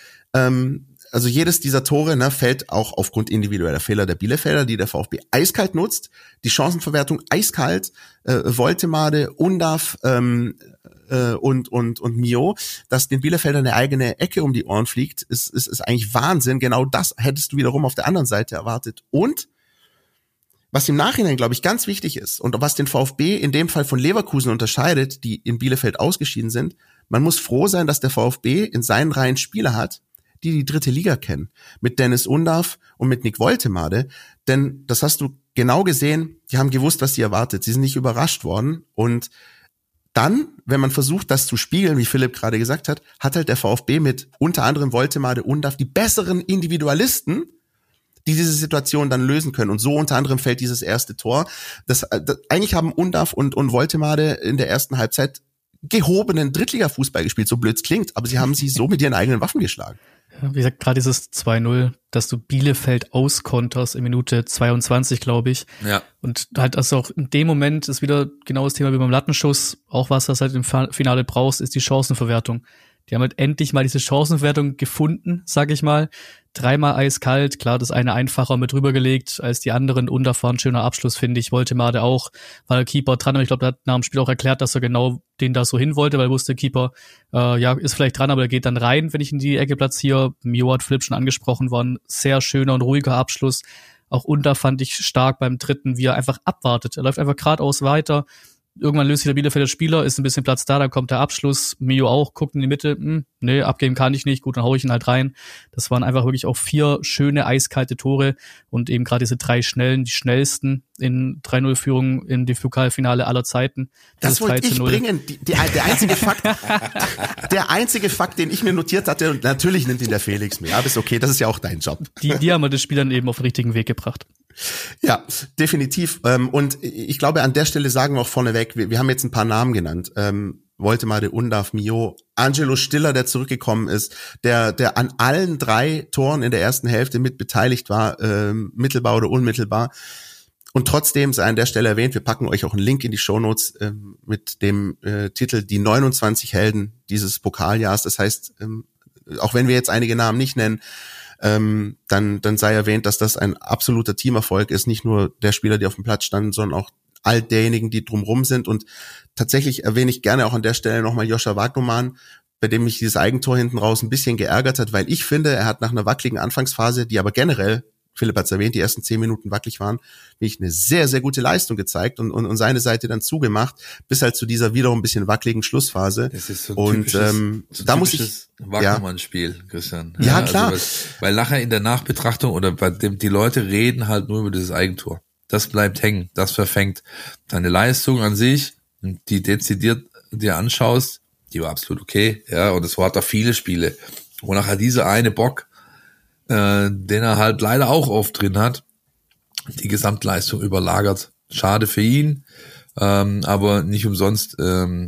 also jedes dieser Tore fällt auch aufgrund individueller Fehler der Bielefelder, die der VfB eiskalt nutzt, die Chancenverwertung eiskalt, Woltemade, Undav und Mio, dass den Bielefeldern eine eigene Ecke um die Ohren fliegt, ist eigentlich Wahnsinn. Genau das hättest du wiederum auf der anderen Seite erwartet. Und was im Nachhinein, glaube ich, ganz wichtig ist und was den VfB in dem Fall von Leverkusen unterscheidet, die in Bielefeld ausgeschieden sind, man muss froh sein, dass der VfB in seinen Reihen Spieler hat, die 3. Liga kennen. Mit Dennis Undav und mit Nick Woltemade. Denn das hast du genau gesehen, die haben gewusst, was sie erwartet. Sie sind nicht überrascht worden. Und dann, wenn man versucht, das zu spiegeln, wie Philipp gerade gesagt hat, hat halt der VfB mit unter anderem Woltemade, Undav die besseren Individualisten, die diese Situation dann lösen können. Und so unter anderem fällt dieses erste Tor. Das eigentlich haben Undav und Woltemade in der ersten Halbzeit gehobenen Drittliga-Fußball gespielt, so blöd es klingt, aber sie haben sie so mit ihren eigenen Waffen geschlagen. Ja, wie gesagt, gerade dieses 2-0, dass du Bielefeld auskonterst in Minute 22, glaube ich. Ja. Und halt also auch in dem Moment ist wieder genau das Thema wie beim Lattenschuss. Auch was du halt im Finale brauchst, ist die Chancenverwertung. Die haben halt endlich mal diese Chancenverwertung gefunden, sag ich mal. 3-mal eiskalt, klar, das eine einfacher mit rübergelegt als die anderen. Unerfahren, schöner Abschluss, finde ich. Wollte Made auch, war der Keeper dran. Aber ich glaube, der hat nach dem Spiel auch erklärt, dass er genau den da so hin wollte, weil er wusste, Keeper, ist vielleicht dran, aber der geht dann rein, wenn ich in die Ecke platziere. Mio hat Philipp schon angesprochen, war ein sehr schöner und ruhiger Abschluss. Auch Unter fand ich stark beim dritten, wie er einfach abwartet. Er läuft einfach geradeaus weiter. Irgendwann löst sich der Bielefelder Spieler, ist ein bisschen Platz da, dann kommt der Abschluss. Mio auch, guckt in die Mitte, nee, abgeben kann ich nicht, gut, dann hau ich ihn halt rein. Das waren einfach wirklich auch 4 schöne, eiskalte Tore und eben gerade diese 3 schnellen, die schnellsten in 3-0-Führung in dem Pokalfinale aller Zeiten. Das wollte ich bringen. Der einzige Fakt, den ich mir notiert hatte, und natürlich nimmt ihn der Felix mit, aber ist okay, das ist ja auch dein Job. Die haben wir das Spiel dann eben auf den richtigen Weg gebracht. Ja, definitiv. Und ich glaube, an der Stelle sagen wir auch vorneweg, wir haben jetzt ein paar Namen genannt. Woltemade, Undav, Mio, Angelo Stiller, der zurückgekommen ist, der an allen 3 Toren in der ersten Hälfte mit beteiligt war, mittelbar oder unmittelbar. Und trotzdem sei an der Stelle erwähnt, wir packen euch auch einen Link in die Shownotes mit dem Titel Die 29 Helden dieses Pokaljahrs. Das heißt, auch wenn wir jetzt einige Namen nicht nennen, dann sei erwähnt, dass das ein absoluter Teamerfolg ist, nicht nur der Spieler, die auf dem Platz standen, sondern auch all derjenigen, die drumrum sind. Und tatsächlich erwähne ich gerne auch an der Stelle nochmal Joscha Wagnumann, bei dem mich dieses Eigentor hinten raus ein bisschen geärgert hat, weil ich finde, er hat nach einer wackeligen Anfangsphase, die aber generell, Philipp hat es erwähnt, die ersten 10 Minuten wackelig waren, wirklich eine sehr, sehr gute Leistung gezeigt und seine Seite dann zugemacht, bis halt zu dieser wiederum ein bisschen wackeligen Schlussphase. Das ist so ein da muss ich Wagnumann-Spiel, Christian. Ja, klar. Also, weil nachher in der Nachbetrachtung oder bei dem, die Leute reden halt nur über dieses Eigentor. Das bleibt hängen, das verfängt. Deine Leistung an sich, die dezidiert dir anschaust, die war absolut okay, ja, und es war da viele Spiele, wo nachher dieser eine Bock, den er halt leider auch oft drin hat, die Gesamtleistung überlagert. Schade für ihn, aber nicht umsonst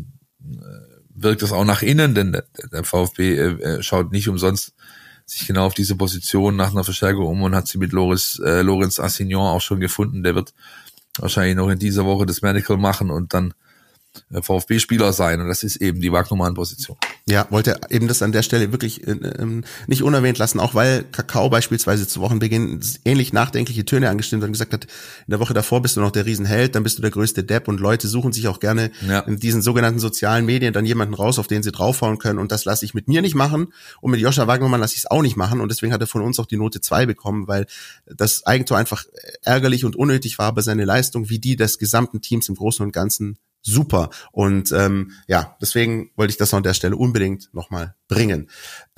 wirkt das auch nach innen, denn der VfB schaut nicht umsonst sich genau auf diese Position nach einer Verstärkung um und hat sie mit Lorenz Assignon auch schon gefunden. Der wird wahrscheinlich noch in dieser Woche das Medical machen und dann VfB-Spieler sein, und das ist eben die Wagnumann-Position. Ja, wollte eben das an der Stelle wirklich nicht unerwähnt lassen, auch weil Kakao beispielsweise zu Wochenbeginn ähnlich nachdenkliche Töne angestimmt hat und gesagt hat, in der Woche davor bist du noch der Riesenheld, dann bist du der größte Depp, und Leute suchen sich auch gerne in diesen sogenannten sozialen Medien dann jemanden raus, auf den sie draufhauen können, und das lasse ich mit mir nicht machen und mit Joscha Wagnumann lasse ich es auch nicht machen, und deswegen hat er von uns auch die Note 2 bekommen, weil das Eigentor einfach ärgerlich und unnötig war, aber seine Leistung wie die des gesamten Teams im Großen und Ganzen super. Und deswegen wollte ich das an der Stelle unbedingt nochmal bringen.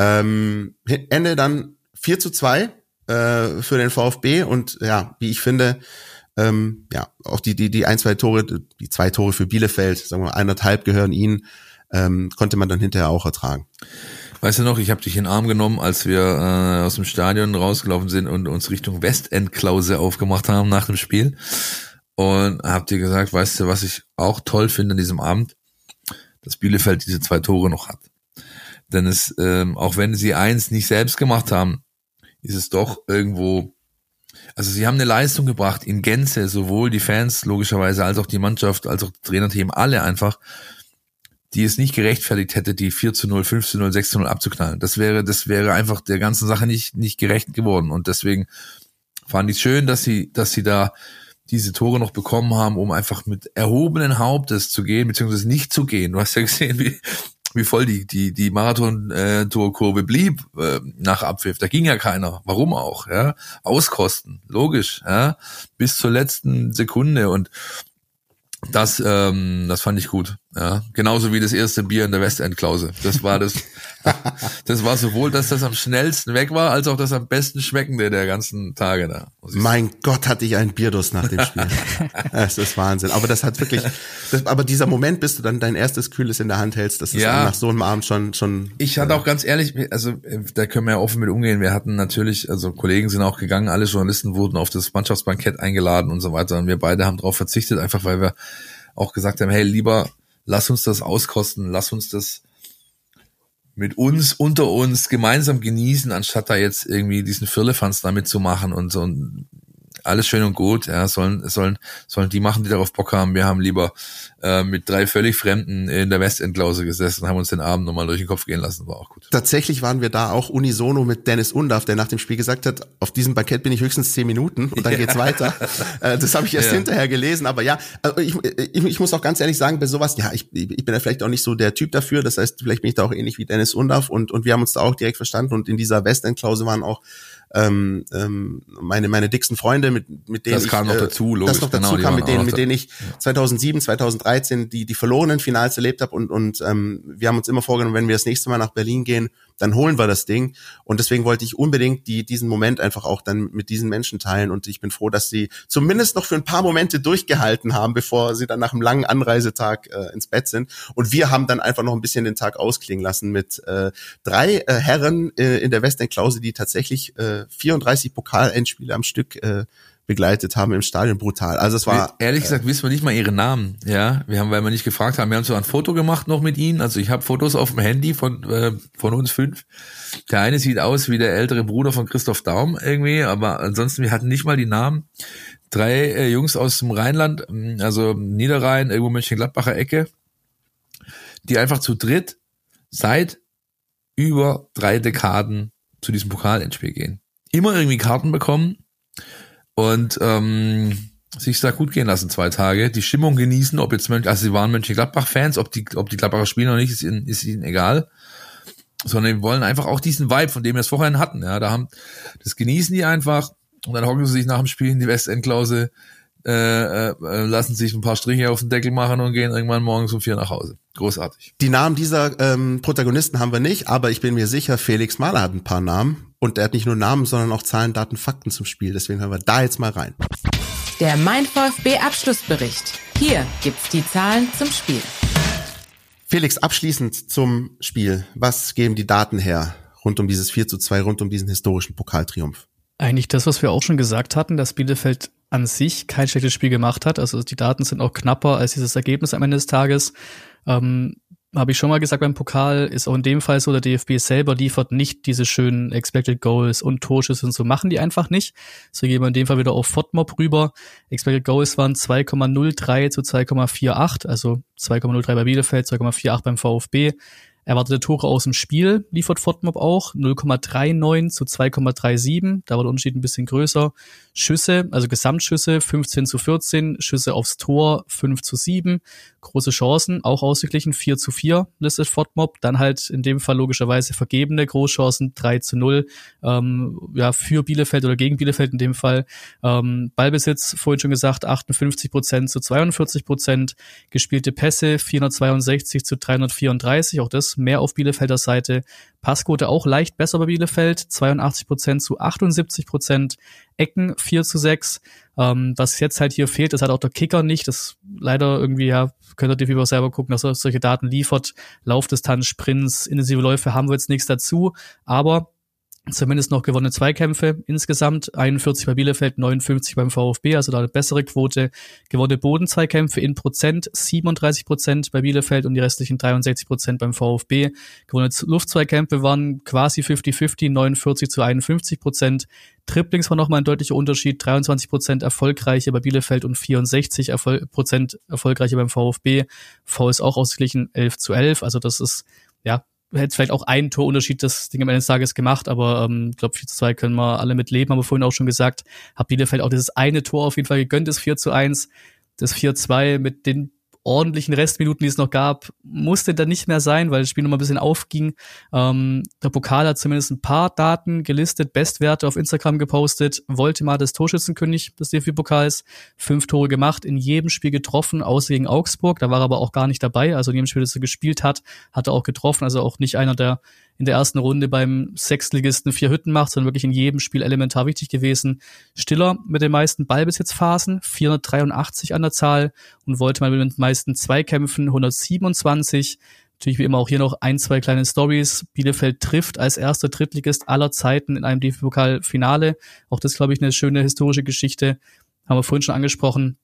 Ende dann 4:2 für den VfB, und ja, wie ich finde, auch die 2 Tore für Bielefeld, sagen wir 1,5 gehören ihnen, konnte man dann hinterher auch ertragen. Weißt du noch, ich habe dich in den Arm genommen, als wir aus dem Stadion rausgelaufen sind und uns Richtung Westend-Klause aufgemacht haben nach dem Spiel. Und hab dir gesagt, weißt du, was ich auch toll finde an diesem Abend? Dass Bielefeld diese 2 Tore noch hat. Denn es, auch wenn sie eins nicht selbst gemacht haben, ist es doch irgendwo, also sie haben eine Leistung gebracht in Gänze, sowohl die Fans logischerweise, als auch die Mannschaft, als auch das Trainerteam, alle einfach, die es nicht gerechtfertigt hätte, die 4:0, 5:0, 6:0 abzuknallen. Das wäre einfach der ganzen Sache nicht gerecht geworden. Und deswegen fand ich schön, dass sie da diese Tore noch bekommen haben, um einfach mit erhobenen Hauptes zu gehen, beziehungsweise nicht zu gehen. Du hast ja gesehen, wie voll die Marathon-Torkurve blieb nach Abpfiff. Da ging ja keiner. Warum auch? Ja, auskosten, logisch. Ja, bis zur letzten Sekunde, und das fand ich gut. Ja, genauso wie das erste Bier in der Westend-Klause. Das war sowohl, dass das am schnellsten weg war, als auch das am besten schmeckende der ganzen Tage da. Mein Gott, hatte ich einen Bierdurst nach dem Spiel. Das ist Wahnsinn. Aber das hat wirklich, aber dieser Moment, bis du dann dein erstes Kühles in der Hand hältst, das ist nach so einem Abend schon. Ich hatte auch ganz ehrlich, also da können wir ja offen mit umgehen. Wir hatten natürlich, also Kollegen sind auch gegangen, alle Journalisten wurden auf das Mannschaftsbankett eingeladen und so weiter. Und wir beide haben darauf verzichtet, einfach weil wir auch gesagt haben, hey, lieber lass uns das auskosten, lass uns das mit uns, unter uns gemeinsam genießen, anstatt da jetzt irgendwie diesen Firlefanz damit zu machen und so. Alles schön und gut, ja, sollen die machen, die darauf Bock haben. Wir haben lieber mit 3 völlig Fremden in der Westendklause gesessen und haben uns den Abend nochmal durch den Kopf gehen lassen, war auch gut. Tatsächlich waren wir da auch unisono mit Dennis Undaff, der nach dem Spiel gesagt hat, auf diesem Bankett bin ich höchstens 10 Minuten und dann geht's weiter. Das habe ich erst hinterher gelesen, aber ja, ich muss auch ganz ehrlich sagen, bei sowas, ja, ich bin da vielleicht auch nicht so der Typ dafür, das heißt, vielleicht bin ich da auch ähnlich wie Dennis Undaff und wir haben uns da auch direkt verstanden und in dieser Westendklause waren auch meine dicksten Freunde, mit denen das kam noch dazu, logisch, das noch dazu kam, mit denen ich 2007, 2013 die verlorenen Finals erlebt habe und wir haben uns immer vorgenommen, wenn wir das nächste Mal nach Berlin gehen, dann holen wir das Ding und deswegen wollte ich unbedingt diesen Moment einfach auch dann mit diesen Menschen teilen und ich bin froh, dass sie zumindest noch für ein paar Momente durchgehalten haben, bevor sie dann nach einem langen Anreisetag ins Bett sind und wir haben dann einfach noch ein bisschen den Tag ausklingen lassen mit 3 Herren in der Westendklause, die tatsächlich 34 Pokalendspiele am Stück begleitet haben im Stadion, brutal. Also es war ehrlich gesagt wissen wir nicht mal ihre Namen, ja. Weil wir nicht gefragt haben, wir haben so ein Foto gemacht noch mit ihnen. Also ich habe Fotos auf dem Handy von uns 5. Der eine sieht aus wie der ältere Bruder von Christoph Daum irgendwie, aber ansonsten wir hatten nicht mal die Namen. 3 Jungs aus dem Rheinland, also Niederrhein, irgendwo Mönchengladbacher Ecke, die einfach zu dritt seit über 3 Dekaden zu diesem Pokalendspiel gehen. Immer irgendwie Karten bekommen und sich da gut gehen lassen 2 Tage, die Stimmung genießen, ob jetzt sie waren Mönchengladbach-Fans, ob die Gladbacher spielen oder nicht, ist ihnen egal, sondern die wollen einfach auch diesen Vibe, von dem wir es vorhin hatten, ja, das genießen die einfach und dann hocken sie sich nach dem Spiel in die Westendklause, lassen sich ein paar Striche auf den Deckel machen und gehen irgendwann morgens um 4 nach Hause. Großartig. Die Namen dieser Protagonisten haben wir nicht, aber ich bin mir sicher, Felix Mahler hat ein paar Namen und er hat nicht nur Namen, sondern auch Zahlen, Daten, Fakten zum Spiel. Deswegen hören wir da jetzt mal rein. Der Mein VfB Abschlussbericht. Hier gibt's die Zahlen zum Spiel. Felix, abschließend zum Spiel. Was geben die Daten her rund um dieses 4:2, rund um diesen historischen Pokaltriumph? Eigentlich das, was wir auch schon gesagt hatten, dass Bielefeld an sich kein schlechtes Spiel gemacht hat. Also die Daten sind auch knapper als dieses Ergebnis am Ende des Tages. Habe ich schon mal gesagt, beim Pokal ist auch in dem Fall so, der DFB selber liefert nicht diese schönen Expected Goals und Torschüsse und so, machen die einfach nicht. So gehen wir in dem Fall wieder auf FODMOB rüber. Expected Goals waren 2,03 zu 2,48, also 2,03 bei Bielefeld, 2,48 beim VfB. Erwartete Tore aus dem Spiel liefert FODMOB auch, 0,39 zu 2,37, da war der Unterschied ein bisschen größer. Schüsse, also Gesamtschüsse 15 zu 14, Schüsse aufs Tor 5 zu 7, große Chancen, auch ausgeglichen 4 zu 4 listet FODMOB, dann halt in dem Fall logischerweise vergebene Großchancen 3 zu 0, für Bielefeld oder gegen Bielefeld in dem Fall. Ballbesitz, vorhin schon gesagt, 58% zu 42%, gespielte Pässe 462 zu 334, auch das mehr auf Bielefelder Seite. Passquote auch leicht besser bei Bielefeld, 82% zu 78%, Ecken 4 zu 6. Was jetzt halt hier fehlt, das hat auch der Kicker nicht. Das leider irgendwie, könnt ihr definitiv auch selber gucken, dass er solche Daten liefert. Laufdistanz, Sprints, intensive Läufe haben wir jetzt nichts dazu, aber zumindest noch gewonnene Zweikämpfe insgesamt, 41 bei Bielefeld, 59 beim VfB, also da eine bessere Quote. Gewonnene Bodenzweikämpfe in Prozent, 37% bei Bielefeld und die restlichen 63% beim VfB. Gewonnene Luftzweikämpfe waren quasi 50-50, 49 zu 51%. Triplings war nochmal ein deutlicher Unterschied, 23% erfolgreiche bei Bielefeld und 64% erfolgreiche beim VfB. Fouls auch ausgeglichen, 11 zu 11, also das ist, hätte vielleicht auch einen Torunterschied das Ding am Ende des Tages gemacht, aber ich glaube 4 zu 2 können wir alle mit leben, aber vorhin auch schon gesagt, hat Bielefeld auch dieses eine Tor auf jeden Fall gegönnt, das 4 zu 1, das 4-2 mit den ordentlichen Restminuten, die es noch gab, musste dann nicht mehr sein, weil das Spiel noch mal ein bisschen aufging. Der Pokal hat zumindest ein paar Daten gelistet, Bestwerte auf Instagram gepostet, Woltemar des Torschützenkönig des DFB-Pokals, 5 Tore gemacht, in jedem Spiel getroffen, außer gegen Augsburg, da war er aber auch gar nicht dabei, also in jedem Spiel, das er gespielt hat, hat er auch getroffen, also auch nicht einer, der in der ersten Runde beim Sechstligisten 4 Hütten macht, sondern wirklich in jedem Spiel elementar wichtig gewesen. Stiller mit den meisten Ballbesitzphasen, 483 an der Zahl, und Woltemar mit den meisten Zweikämpfen, 127. Natürlich wie immer auch hier noch 1-2 kleine Stories. Bielefeld trifft als erster Drittligist aller Zeiten in einem DFB-Pokal-Finale. Auch das, glaube ich, eine schöne historische Geschichte. Haben wir vorhin schon angesprochen.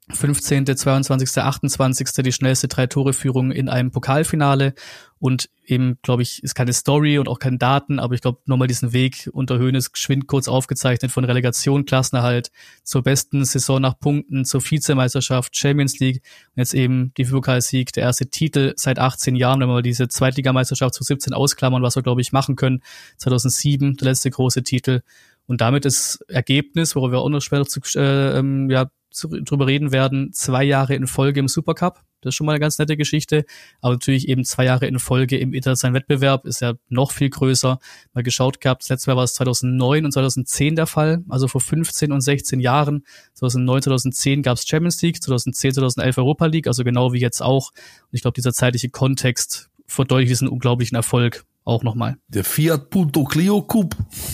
15., 22., 28. die schnellste 3-Tore-Führung in einem Pokalfinale und eben, glaube ich, ist keine Story und auch keine Daten, aber ich glaube, nochmal diesen Weg unter Hoeneß geschwind kurz aufgezeichnet von Relegation, Klassenerhalt zur besten Saison nach Punkten, zur Vizemeisterschaft, Champions League und jetzt eben die Pokalsieg, der erste Titel seit 18 Jahren, wenn wir diese Zweitligameisterschaft zu 17 ausklammern, was wir, glaube ich, machen können. 2007, der letzte große Titel. Und damit ist Ergebnis, worüber wir auch noch später drüber reden werden, 2 Jahre in Folge im Supercup. Das ist schon mal eine ganz nette Geschichte. Aber natürlich eben 2 Jahre in Folge im internationalen Wettbewerb ist ja noch viel größer. Mal geschaut gehabt, das letzte Mal war es 2009 und 2010 der Fall. Also vor 15 und 16 Jahren. 2009, 2010 gab es Champions League, 2010, 2011 Europa League, also genau wie jetzt auch. Und ich glaube, dieser zeitliche Kontext verdeutlicht diesen unglaublichen Erfolg auch nochmal. Der Fiat Punto Clio Coupe.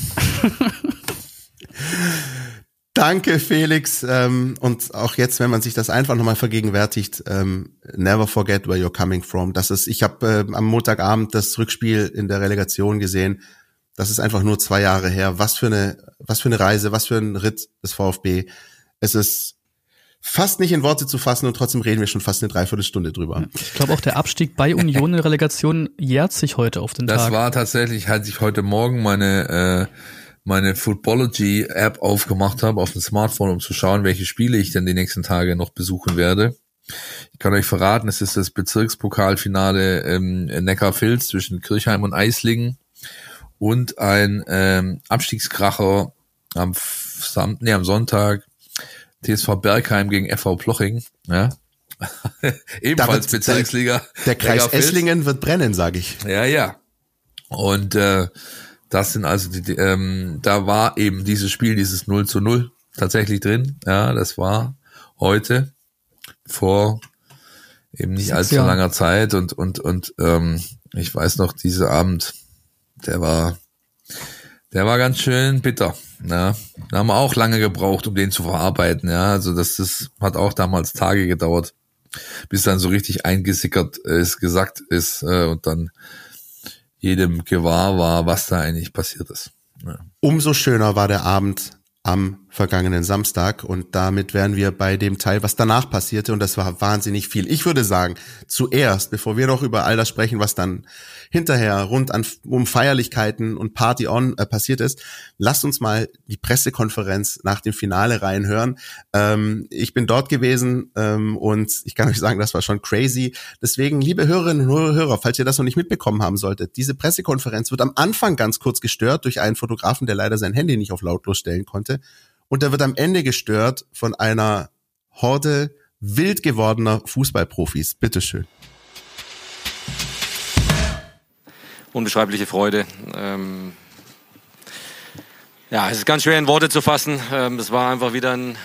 Danke, Felix. Und auch jetzt, wenn man sich das einfach nochmal vergegenwärtigt, never forget where you're coming from. Ich habe am Montagabend das Rückspiel in der Relegation gesehen. Das ist einfach nur 2 Jahre her. Was für eine Reise, was für ein Ritt des VfB. Es ist fast nicht in Worte zu fassen und trotzdem reden wir schon fast eine Dreiviertelstunde drüber. Ich glaube auch der Abstieg bei Union in der Relegation jährt sich heute auf den Tag. Das war tatsächlich, als ich heute Morgen meine Footballogy-App aufgemacht habe auf dem Smartphone, um zu schauen, welche Spiele ich denn die nächsten Tage noch besuchen werde. Ich kann euch verraten, es ist das Bezirkspokalfinale Neckar-Vils zwischen Kirchheim und Eislingen und ein Abstiegskracher am Sonntag, TSV Bergheim gegen FV Ploching. Ja. Ebenfalls Bezirksliga. Der Kreis Esslingen wird brennen, sage ich. Ja. Und das sind also da war eben dieses Spiel, dieses 0:0 tatsächlich drin. Ja, das war heute vor eben nicht allzu langer Zeit und ich weiß noch, dieser Abend, der war ganz schön bitter. Ja, da haben wir auch lange gebraucht, um den zu verarbeiten. Ja, also das hat auch damals Tage gedauert, bis dann so richtig eingesickert ist, gesagt ist und dann jedem gewahr war, was da eigentlich passiert ist. Ja. Umso schöner war der Abend am vergangenen Samstag und damit wären wir bei dem Teil, was danach passierte und das war wahnsinnig viel. Ich würde sagen, zuerst, bevor wir noch über all das sprechen, was dann hinterher um Feierlichkeiten und Party on passiert ist, lasst uns mal die Pressekonferenz nach dem Finale reinhören. Ich bin dort gewesen und ich kann euch sagen, das war schon crazy. Deswegen, liebe Hörerinnen und Hörer, falls ihr das noch nicht mitbekommen haben solltet, diese Pressekonferenz wird am Anfang ganz kurz gestört durch einen Fotografen, der leider sein Handy nicht auf lautlos stellen konnte. Und der wird am Ende gestört von einer Horde wild gewordener Fußballprofis. Bitteschön. Unbeschreibliche Freude. Es ist ganz schwer in Worte zu fassen. Es war einfach wieder ein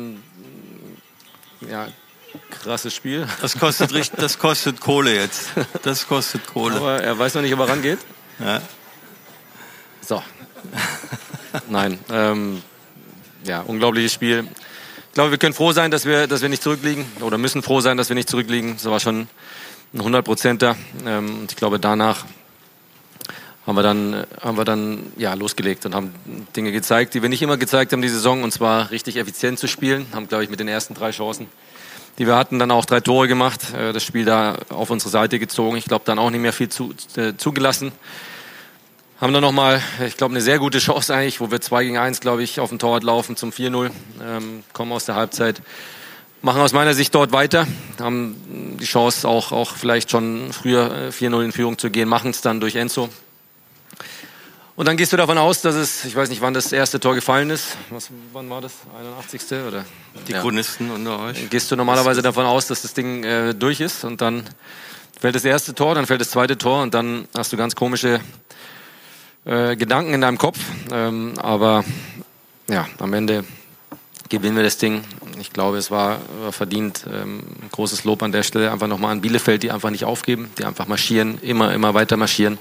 krasses Spiel. Das kostet Kohle jetzt. Das kostet Kohle. Aber er weiß noch nicht, ob er rangeht. Ja. So. Nein. Unglaubliches Spiel. Ich glaube, wir können froh sein, dass wir nicht zurückliegen oder müssen froh sein, dass wir nicht zurückliegen. Das war schon ein 100%er. Ich glaube, danach haben wir dann losgelegt und haben Dinge gezeigt, die wir nicht immer gezeigt haben die Saison, und zwar richtig effizient zu spielen. Haben, glaube ich, mit den ersten 3 Chancen, die wir hatten, dann auch 3 Tore gemacht. Das Spiel da auf unsere Seite gezogen. Ich glaube, dann auch nicht mehr viel zugelassen. Haben dann nochmal, ich glaube, eine sehr gute Chance eigentlich, wo wir 2-1, glaube ich, auf dem Torwart laufen zum 4:0. Kommen aus der Halbzeit, machen aus meiner Sicht dort weiter, haben die Chance auch vielleicht schon früher 4:0 in Führung zu gehen, machen es dann durch Enzo. Und dann gehst du davon aus, dass es, ich weiß nicht, wann das erste Tor gefallen ist. Wann war das? 81. oder? Die Chronisten unter euch. Gehst du normalerweise davon aus, dass das Ding durch ist und dann fällt das erste Tor, dann fällt das zweite Tor und dann hast du ganz komische Gedanken in deinem Kopf. Aber am Ende gewinnen wir das Ding. Ich glaube, es war verdient. Großes Lob an der Stelle einfach nochmal an Bielefeld, die einfach nicht aufgeben, die einfach marschieren, immer weiter marschieren.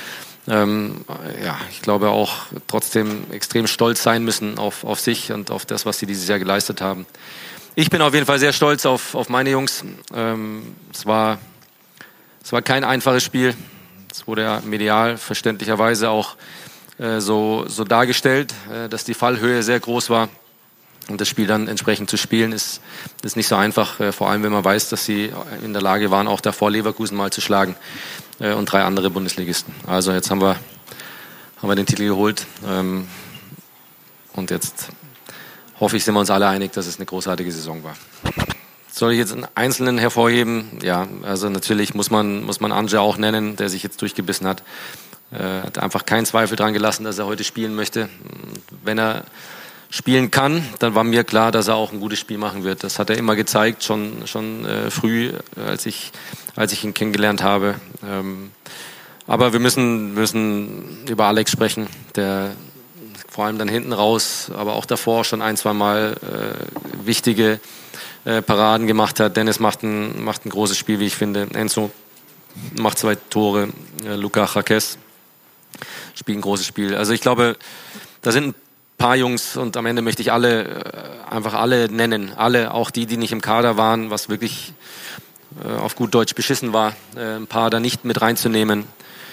Ich glaube auch trotzdem extrem stolz sein müssen auf sich und auf das, was sie dieses Jahr geleistet haben. Ich bin auf jeden Fall sehr stolz auf meine Jungs. Es war kein einfaches Spiel. Es wurde ja medial verständlicherweise auch so dargestellt, dass die Fallhöhe sehr groß war. Und das Spiel dann entsprechend zu spielen, ist nicht so einfach, vor allem wenn man weiß, dass sie in der Lage waren, auch davor Leverkusen mal zu schlagen und 3 andere Bundesligisten. Also jetzt haben wir den Titel geholt und jetzt hoffe ich, sind wir uns alle einig, dass es eine großartige Saison war. Soll ich jetzt einen Einzelnen hervorheben? Ja, also natürlich muss man Anje auch nennen, der sich jetzt durchgebissen hat. Hat einfach keinen Zweifel dran gelassen, dass er heute spielen möchte. Wenn er spielen kann, dann war mir klar, dass er auch ein gutes Spiel machen wird. Das hat er immer gezeigt, schon früh, als ich ihn kennengelernt habe. Aber wir müssen über Alex sprechen, der vor allem dann hinten raus, aber auch davor schon 1-2 Mal wichtige Paraden gemacht hat. Dennis macht ein großes Spiel, wie ich finde. Enzo macht 2 Tore. Luca Jaques spielt ein großes Spiel. Also ich glaube, da sind ein paar Jungs und am Ende möchte ich einfach alle nennen. Alle, auch die nicht im Kader waren, was wirklich auf gut Deutsch beschissen war, ein paar da nicht mit reinzunehmen.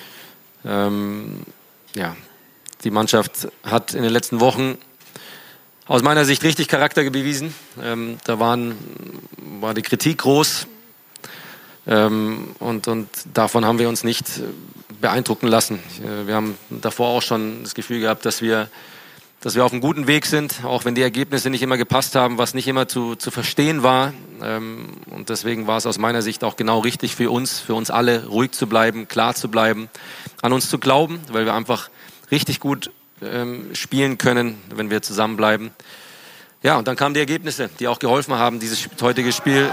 Ja, die Mannschaft hat in den letzten Wochen aus meiner Sicht richtig Charakter bewiesen. Da war die Kritik groß und davon haben wir uns nicht beeindrucken lassen. Wir haben davor auch schon das Gefühl gehabt, dass wir auf einem guten Weg sind, auch wenn die Ergebnisse nicht immer gepasst haben, was nicht immer zu verstehen war. Und deswegen war es aus meiner Sicht auch genau richtig für uns alle, ruhig zu bleiben, klar zu bleiben, an uns zu glauben, weil wir einfach richtig gut spielen können, wenn wir zusammenbleiben. Ja, und dann kamen die Ergebnisse, die auch geholfen haben, dieses heutige Spiel.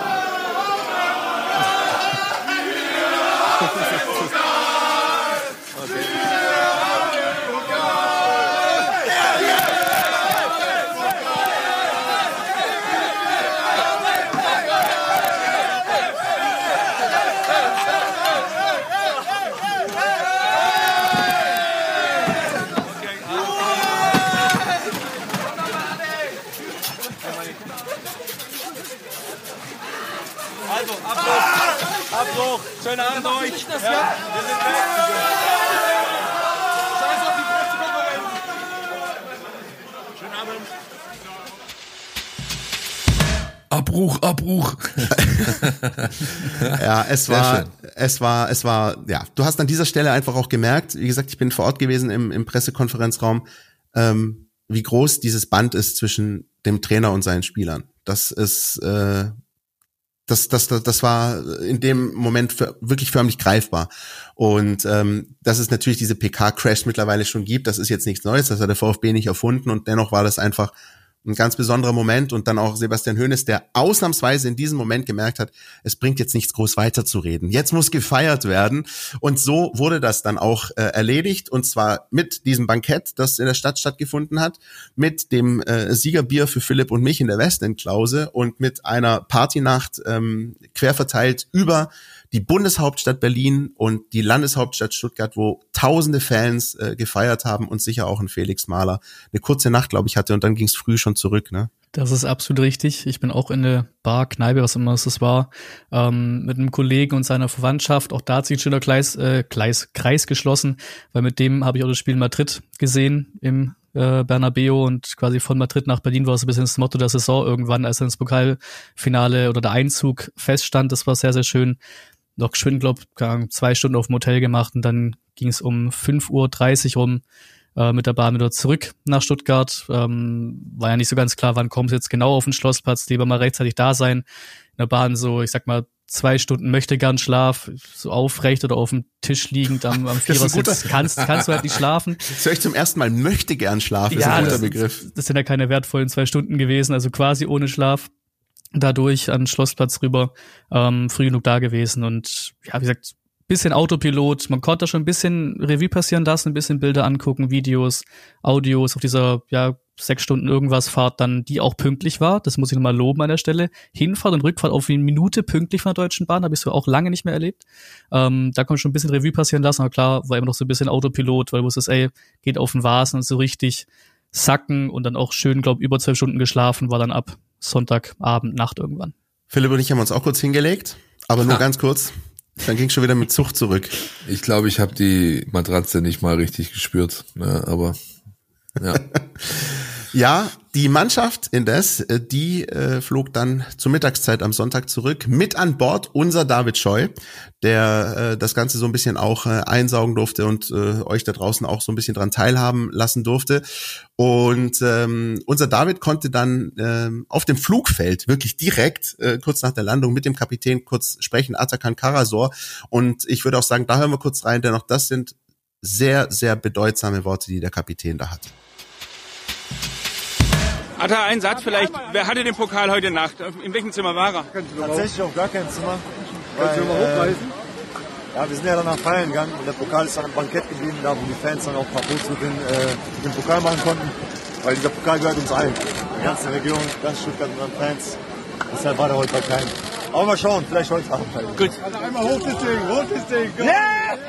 Abbruch. Schönen Abend euch. Wir sind weg. Scheiß auf die Pressekonferenz. Schönen Abend. Abbruch. Ja, es war, ja, du hast an dieser Stelle einfach auch gemerkt, wie gesagt, ich bin vor Ort gewesen im Pressekonferenzraum, wie groß dieses Band ist zwischen dem Trainer und seinen Spielern. Das ist, das war in dem Moment wirklich förmlich greifbar. Und dass es natürlich diese PK-Crash mittlerweile schon gibt, das ist jetzt nichts Neues, das hat der VfB nicht erfunden und dennoch war das einfach ein ganz besonderer Moment und dann auch Sebastian Hoeneß, der ausnahmsweise in diesem Moment gemerkt hat, es bringt jetzt nichts groß weiterzureden. Jetzt muss gefeiert werden und so wurde das dann auch erledigt und zwar mit diesem Bankett, das in der Stadt stattgefunden hat, mit dem Siegerbier für Philipp und mich in der Westend-Klause und mit einer Partynacht quer verteilt über die Bundeshauptstadt Berlin und die Landeshauptstadt Stuttgart, wo tausende Fans gefeiert haben und sicher auch ein Felix Mahler eine kurze Nacht, glaube ich, hatte und dann ging es früh schon zurück, ne? Das ist absolut richtig. Ich bin auch in eine Bar, Kneipe, was immer es war, mit einem Kollegen und seiner Verwandtschaft. Auch da hat sich ein schöner Kreis geschlossen, weil mit dem habe ich auch das Spiel in Madrid gesehen im Bernabeu und quasi von Madrid nach Berlin war so ein bisschen das Motto der Saison irgendwann, als dann das Pokalfinale oder der Einzug feststand. Das war sehr, sehr schön. Noch geschwind, glaube ich, 2 Stunden auf dem Hotel gemacht und dann ging es um 5:30 Uhr rum mit der Bahn wieder zurück nach Stuttgart. War ja nicht so ganz klar, wann kommt es jetzt genau auf den Schlossplatz, lieber mal rechtzeitig da sein. In der Bahn so, ich sag mal, 2 Stunden möchte gern Schlaf, so aufrecht oder auf dem Tisch liegend am Vierersitz, kannst du halt nicht schlafen. Das höre ich zum ersten Mal, möchte gern schlafen, ja, ist ein guter Begriff. Das sind ja keine wertvollen 2 Stunden gewesen, also quasi ohne Schlaf. Dadurch an den Schlossplatz rüber, früh genug da gewesen und ja, wie gesagt, bisschen Autopilot, man konnte schon ein bisschen Revue passieren lassen, ein bisschen Bilder angucken, Videos, Audios auf dieser, 6 Stunden irgendwas Fahrt dann, die auch pünktlich war, das muss ich nochmal loben an der Stelle, Hinfahrt und Rückfahrt auf eine Minute pünktlich von der Deutschen Bahn, habe ich so auch lange nicht mehr erlebt, da konnte ich schon ein bisschen Revue passieren lassen, aber klar, war immer noch so ein bisschen Autopilot, weil du wusstest, geht auf den Vasen und so richtig sacken und dann auch schön, glaube über 12 Stunden geschlafen, war dann ab Sonntagabend, Nacht irgendwann. Philipp und ich haben uns auch kurz hingelegt, aber nur ganz kurz. Dann ging schon wieder mit Zucht zurück. Ich glaube, ich habe die Matratze nicht mal richtig gespürt, aber ja. Ja, Die Mannschaft indes, die flog dann zur Mittagszeit am Sonntag zurück. Mit an Bord unser David Scheu, der das Ganze so ein bisschen auch einsaugen durfte und euch da draußen auch so ein bisschen dran teilhaben lassen durfte. Und unser David konnte dann auf dem Flugfeld wirklich direkt kurz nach der Landung mit dem Kapitän kurz sprechen, Atakan Karasor. Und ich würde auch sagen, da hören wir kurz rein, denn auch das sind sehr, sehr bedeutsame Worte, die der Kapitän da hat. Atta, ein Satz vielleicht. Wer hatte den Pokal heute Nacht? In welchem Zimmer war er? Tatsächlich auf gar kein Zimmer. Kannst du mal hochreißen? Ja, wir sind ja danach feiern gegangen und der Pokal ist dann am Bankett geblieben, da wo die Fans dann auch ein paar Fotos mit dem Pokal machen konnten. Weil dieser Pokal gehört uns allen. Die ganze Region, ganz Stuttgart und unseren Fans. Deshalb war der heute bei keinem. Aber mal schauen, vielleicht heute Abend. Gut. Einmal hoch das Ding. Yeah!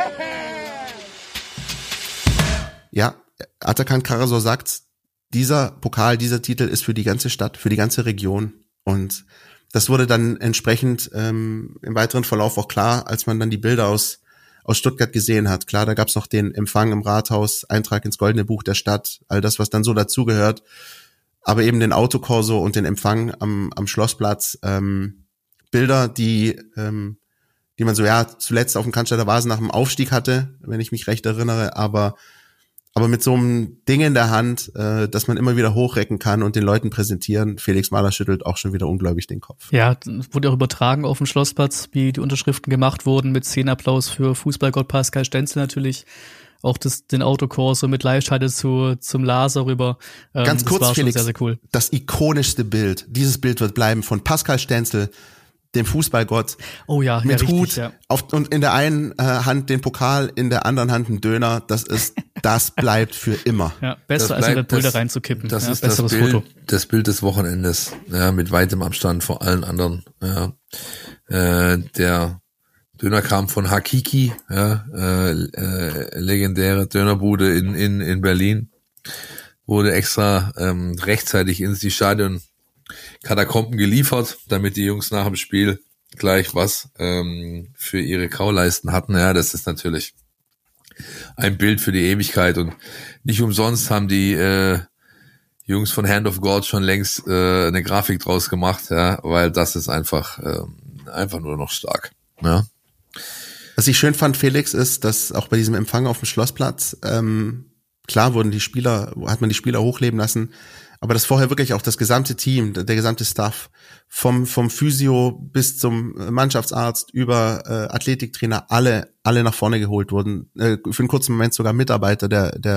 Ja, Atakan Karasor sagt, dieser Pokal, dieser Titel ist für die ganze Stadt, für die ganze Region. Und das wurde dann entsprechend im weiteren Verlauf auch klar, als man dann die Bilder aus Stuttgart gesehen hat. Klar, da gab's noch den Empfang im Rathaus, Eintrag ins Goldene Buch der Stadt, all das, was dann so dazugehört. Aber eben den Autokorso und den Empfang am Schlossplatz. Bilder, die man so zuletzt auf dem Cannstatter Vasen nach dem Aufstieg hatte, wenn ich mich recht erinnere, aber mit so einem Ding in der Hand, dass man immer wieder hochrecken kann und den Leuten präsentieren. Felix Mahler schüttelt auch schon wieder ungläubig den Kopf. Ja, wurde auch übertragen auf dem Schlossplatz, wie die Unterschriften gemacht wurden, mit Szenenapplaus für Fußballgott Pascal Stenzel natürlich. Auch den Autokorso mit Live-Schalte zum Laser rüber. Ganz kurz, das war Felix, schon sehr, sehr cool. Das ikonischste Bild, dieses Bild wird bleiben von Pascal Stenzel, dem Fußballgott, oh ja, mit richtig, Hut, ja. Und in der einen Hand den Pokal, in der anderen Hand ein Döner. Das bleibt für immer. Ja, besser als in Red Bull da reinzukippen. Das ist besseres Foto. Das Bild des Wochenendes, ja, mit weitem Abstand vor allen anderen. Ja. Der Döner kam von Hakiki, ja, legendäre Dönerbude in Berlin, wurde extra rechtzeitig ins die Stadion Katakomben geliefert, damit die Jungs nach dem Spiel gleich was für ihre Kauleisten hatten. Ja, das ist natürlich ein Bild für die Ewigkeit und nicht umsonst haben die Jungs von Hand of God schon längst eine Grafik draus gemacht, ja, weil das ist einfach nur noch stark. Ja. Was ich schön fand, Felix, ist, dass auch bei diesem Empfang auf dem Schlossplatz klar hat man die Spieler hochleben lassen, aber dass vorher wirklich auch das gesamte Team, der gesamte Staff, vom Physio bis zum Mannschaftsarzt über Athletiktrainer, alle nach vorne geholt wurden. Für einen kurzen Moment sogar Mitarbeiter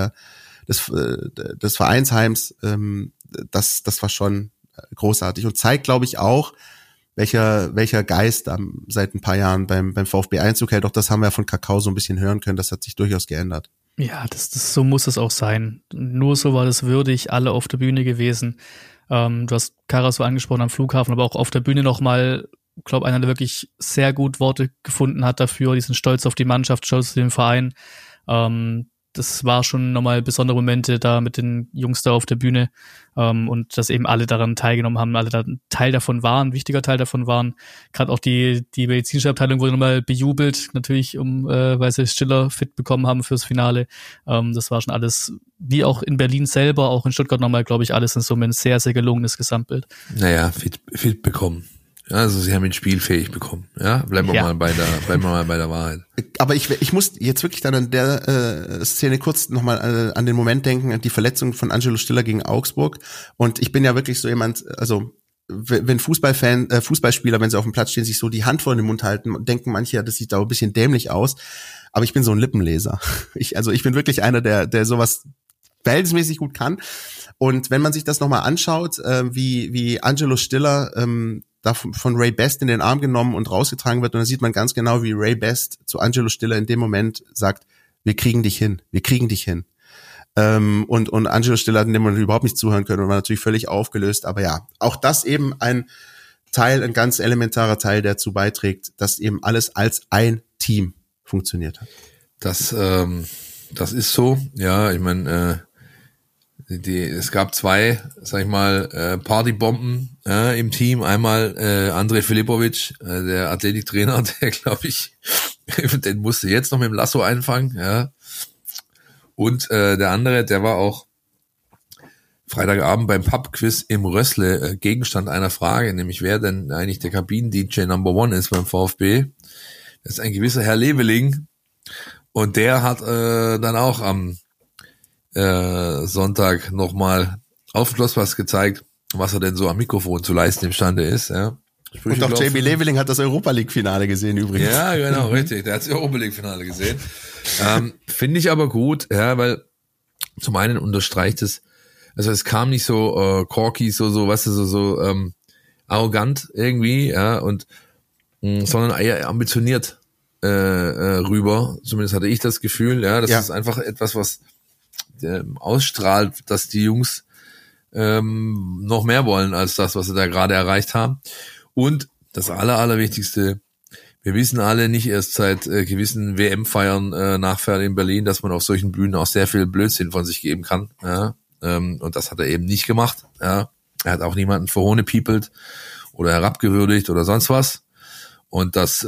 des Vereinsheims. Das war schon großartig und zeigt, glaube ich, auch, welcher Geist seit ein paar Jahren beim VfB Einzug hält. Auch das haben wir ja von Kakao so ein bisschen hören können. Das hat sich durchaus geändert. Ja, so muss es auch sein. Nur so war das würdig, alle auf der Bühne gewesen. Du hast Karasor angesprochen am Flughafen, aber auch auf der Bühne nochmal, ich glaube, einer, der wirklich sehr gut Worte gefunden hat dafür, diesen Stolz auf die Mannschaft, Stolz auf den Verein. Das war schon nochmal besondere Momente da mit den Jungs da auf der Bühne und dass eben alle daran teilgenommen haben, alle da ein Teil davon waren, wichtiger Teil davon waren. Gerade auch die medizinische Abteilung wurde nochmal bejubelt, natürlich, weil sie Stiller fit bekommen haben fürs Finale. Das war schon alles, wie auch in Berlin selber, auch in Stuttgart nochmal, glaube ich, alles in Summe ein sehr, sehr gelungenes Gesamtbild. Naja, fit bekommen. Also sie haben ihn spielfähig bekommen. Ja, bleiben wir mal bei der Wahrheit. Aber ich muss jetzt wirklich dann an der Szene kurz nochmal an den Moment denken, die Verletzung von Angelo Stiller gegen Augsburg. Und ich bin ja wirklich so jemand, also wenn Fußballspieler, wenn sie auf dem Platz stehen, sich so die Hand vor den Mund halten, denken manche, ja, das sieht da ein bisschen dämlich aus. Aber ich bin so ein Lippenleser. Ich bin wirklich einer, der sowas verhältnismäßig gut kann. Und wenn man sich das nochmal anschaut, wie Angelo Stiller da von Ray Best in den Arm genommen und rausgetragen wird, und dann sieht man ganz genau, wie Ray Best zu Angelo Stiller in dem Moment sagt, wir kriegen dich hin. Und Angelo Stiller hat in dem Moment überhaupt nicht zuhören können und war natürlich völlig aufgelöst, aber ja, auch das eben ein ganz elementarer Teil, der dazu beiträgt, dass eben alles als ein Team funktioniert hat. Das ist so, ja, ich meine, es gab zwei, sag ich mal, Partybomben im Team. Einmal Andrej Filipovic, der Athletiktrainer, der, glaube ich, den musste jetzt noch mit dem Lasso einfangen. Ja. Und der andere, der war auch Freitagabend beim Pub-Quiz im Rössle Gegenstand einer Frage, nämlich wer denn eigentlich der Kabinen-DJ Number One ist beim VfB. Das ist ein gewisser Herr Leveling und der hat dann auch am Sonntag nochmal auf dem Schlosspass gezeigt, was er denn so am Mikrofon zu leisten imstande ist. Ja. Und auch Jamie Leveling hat das Europa-League-Finale gesehen übrigens. Ja, genau, richtig. Der hat das Europa-League-Finale gesehen. Finde ich aber gut, ja, weil zum einen unterstreicht es, also es kam nicht so corky, so weißt du, so arrogant irgendwie, ja, und sondern eher ambitioniert rüber. Zumindest hatte ich das Gefühl, ja, das ist einfach etwas, was ausstrahlt, dass die Jungs noch mehr wollen als das, was sie da gerade erreicht haben. Und das Allerwichtigste, wir wissen alle nicht erst seit gewissen WM-Feiern nachher in Berlin, dass man auf solchen Bühnen auch sehr viel Blödsinn von sich geben kann. Ja? Und das hat er eben nicht gemacht. Ja? Er hat auch niemanden verhohnepiepelt oder herabgewürdigt oder sonst was. Und das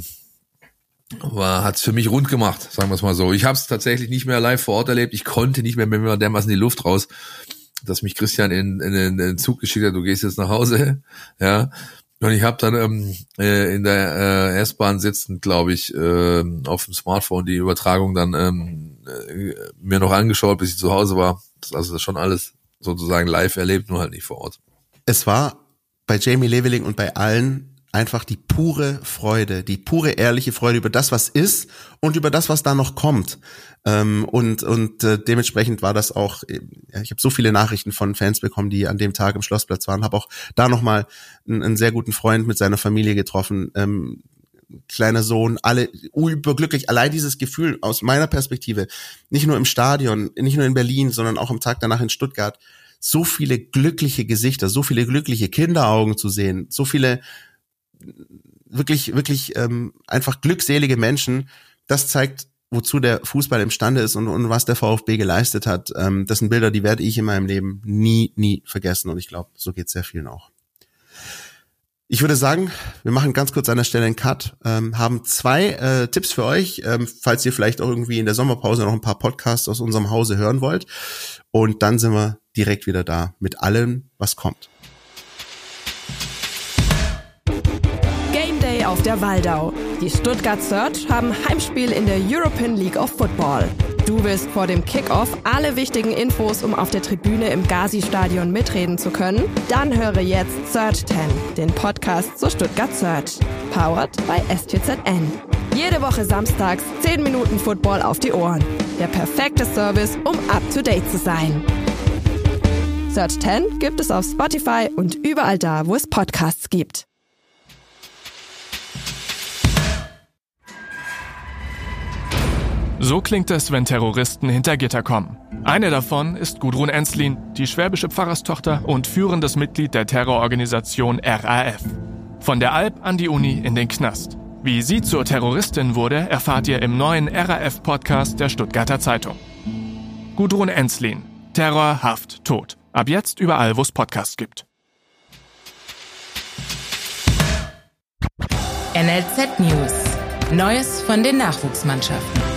hat's für mich rund gemacht, sagen wir es mal so. Ich habe es tatsächlich nicht mehr live vor Ort erlebt. Ich konnte nicht mehr mit mir dermaßen in die Luft raus, dass mich Christian in den Zug geschickt hat, du gehst jetzt nach Hause. Ja. Und ich habe dann in der S-Bahn sitzend, glaube ich, auf dem Smartphone die Übertragung dann mir noch angeschaut, bis ich zu Hause war. Das schon alles sozusagen live erlebt, nur halt nicht vor Ort. Es war bei Jamie Leveling und bei allen einfach die pure Freude, die pure ehrliche Freude über das, was ist und über das, was da noch kommt. Und dementsprechend war das auch, ich habe so viele Nachrichten von Fans bekommen, die an dem Tag im Schlossplatz waren, habe auch da nochmal einen sehr guten Freund mit seiner Familie getroffen, kleiner Sohn, alle überglücklich. Allein dieses Gefühl aus meiner Perspektive, nicht nur im Stadion, nicht nur in Berlin, sondern auch am Tag danach in Stuttgart, so viele glückliche Gesichter, so viele glückliche Kinderaugen zu sehen, so viele wirklich einfach glückselige Menschen, das zeigt, wozu der Fußball imstande ist und was der VfB geleistet hat. Das sind Bilder, die werde ich in meinem Leben nie vergessen und ich glaube, so geht es sehr vielen auch. Ich würde sagen, wir machen ganz kurz an der Stelle einen Cut, haben 2 Tipps für euch, falls ihr vielleicht auch irgendwie in der Sommerpause noch ein paar Podcasts aus unserem Hause hören wollt und dann sind wir direkt wieder da mit allem, was kommt. Auf der Waldau. Die Stuttgart Search haben Heimspiel in der European League of Football. Du willst vor dem Kickoff alle wichtigen Infos, um auf der Tribüne im Gazi-Stadion mitreden zu können? Dann höre jetzt Search 10, den Podcast zur Stuttgart Search. Powered by STZN. Jede Woche samstags 10 Minuten Football auf die Ohren. Der perfekte Service, um up-to-date zu sein. Search 10 gibt es auf Spotify und überall da, wo es Podcasts gibt. So klingt es, wenn Terroristen hinter Gitter kommen. Eine davon ist Gudrun Enslin, die schwäbische Pfarrerstochter und führendes Mitglied der Terrororganisation RAF. Von der Alp an die Uni in den Knast. Wie sie zur Terroristin wurde, erfahrt ihr im neuen RAF-Podcast der Stuttgarter Zeitung. Gudrun Enslin. Terror, Haft, Tod. Ab jetzt überall, wo es Podcasts gibt. NLZ News. Neues von den Nachwuchsmannschaften.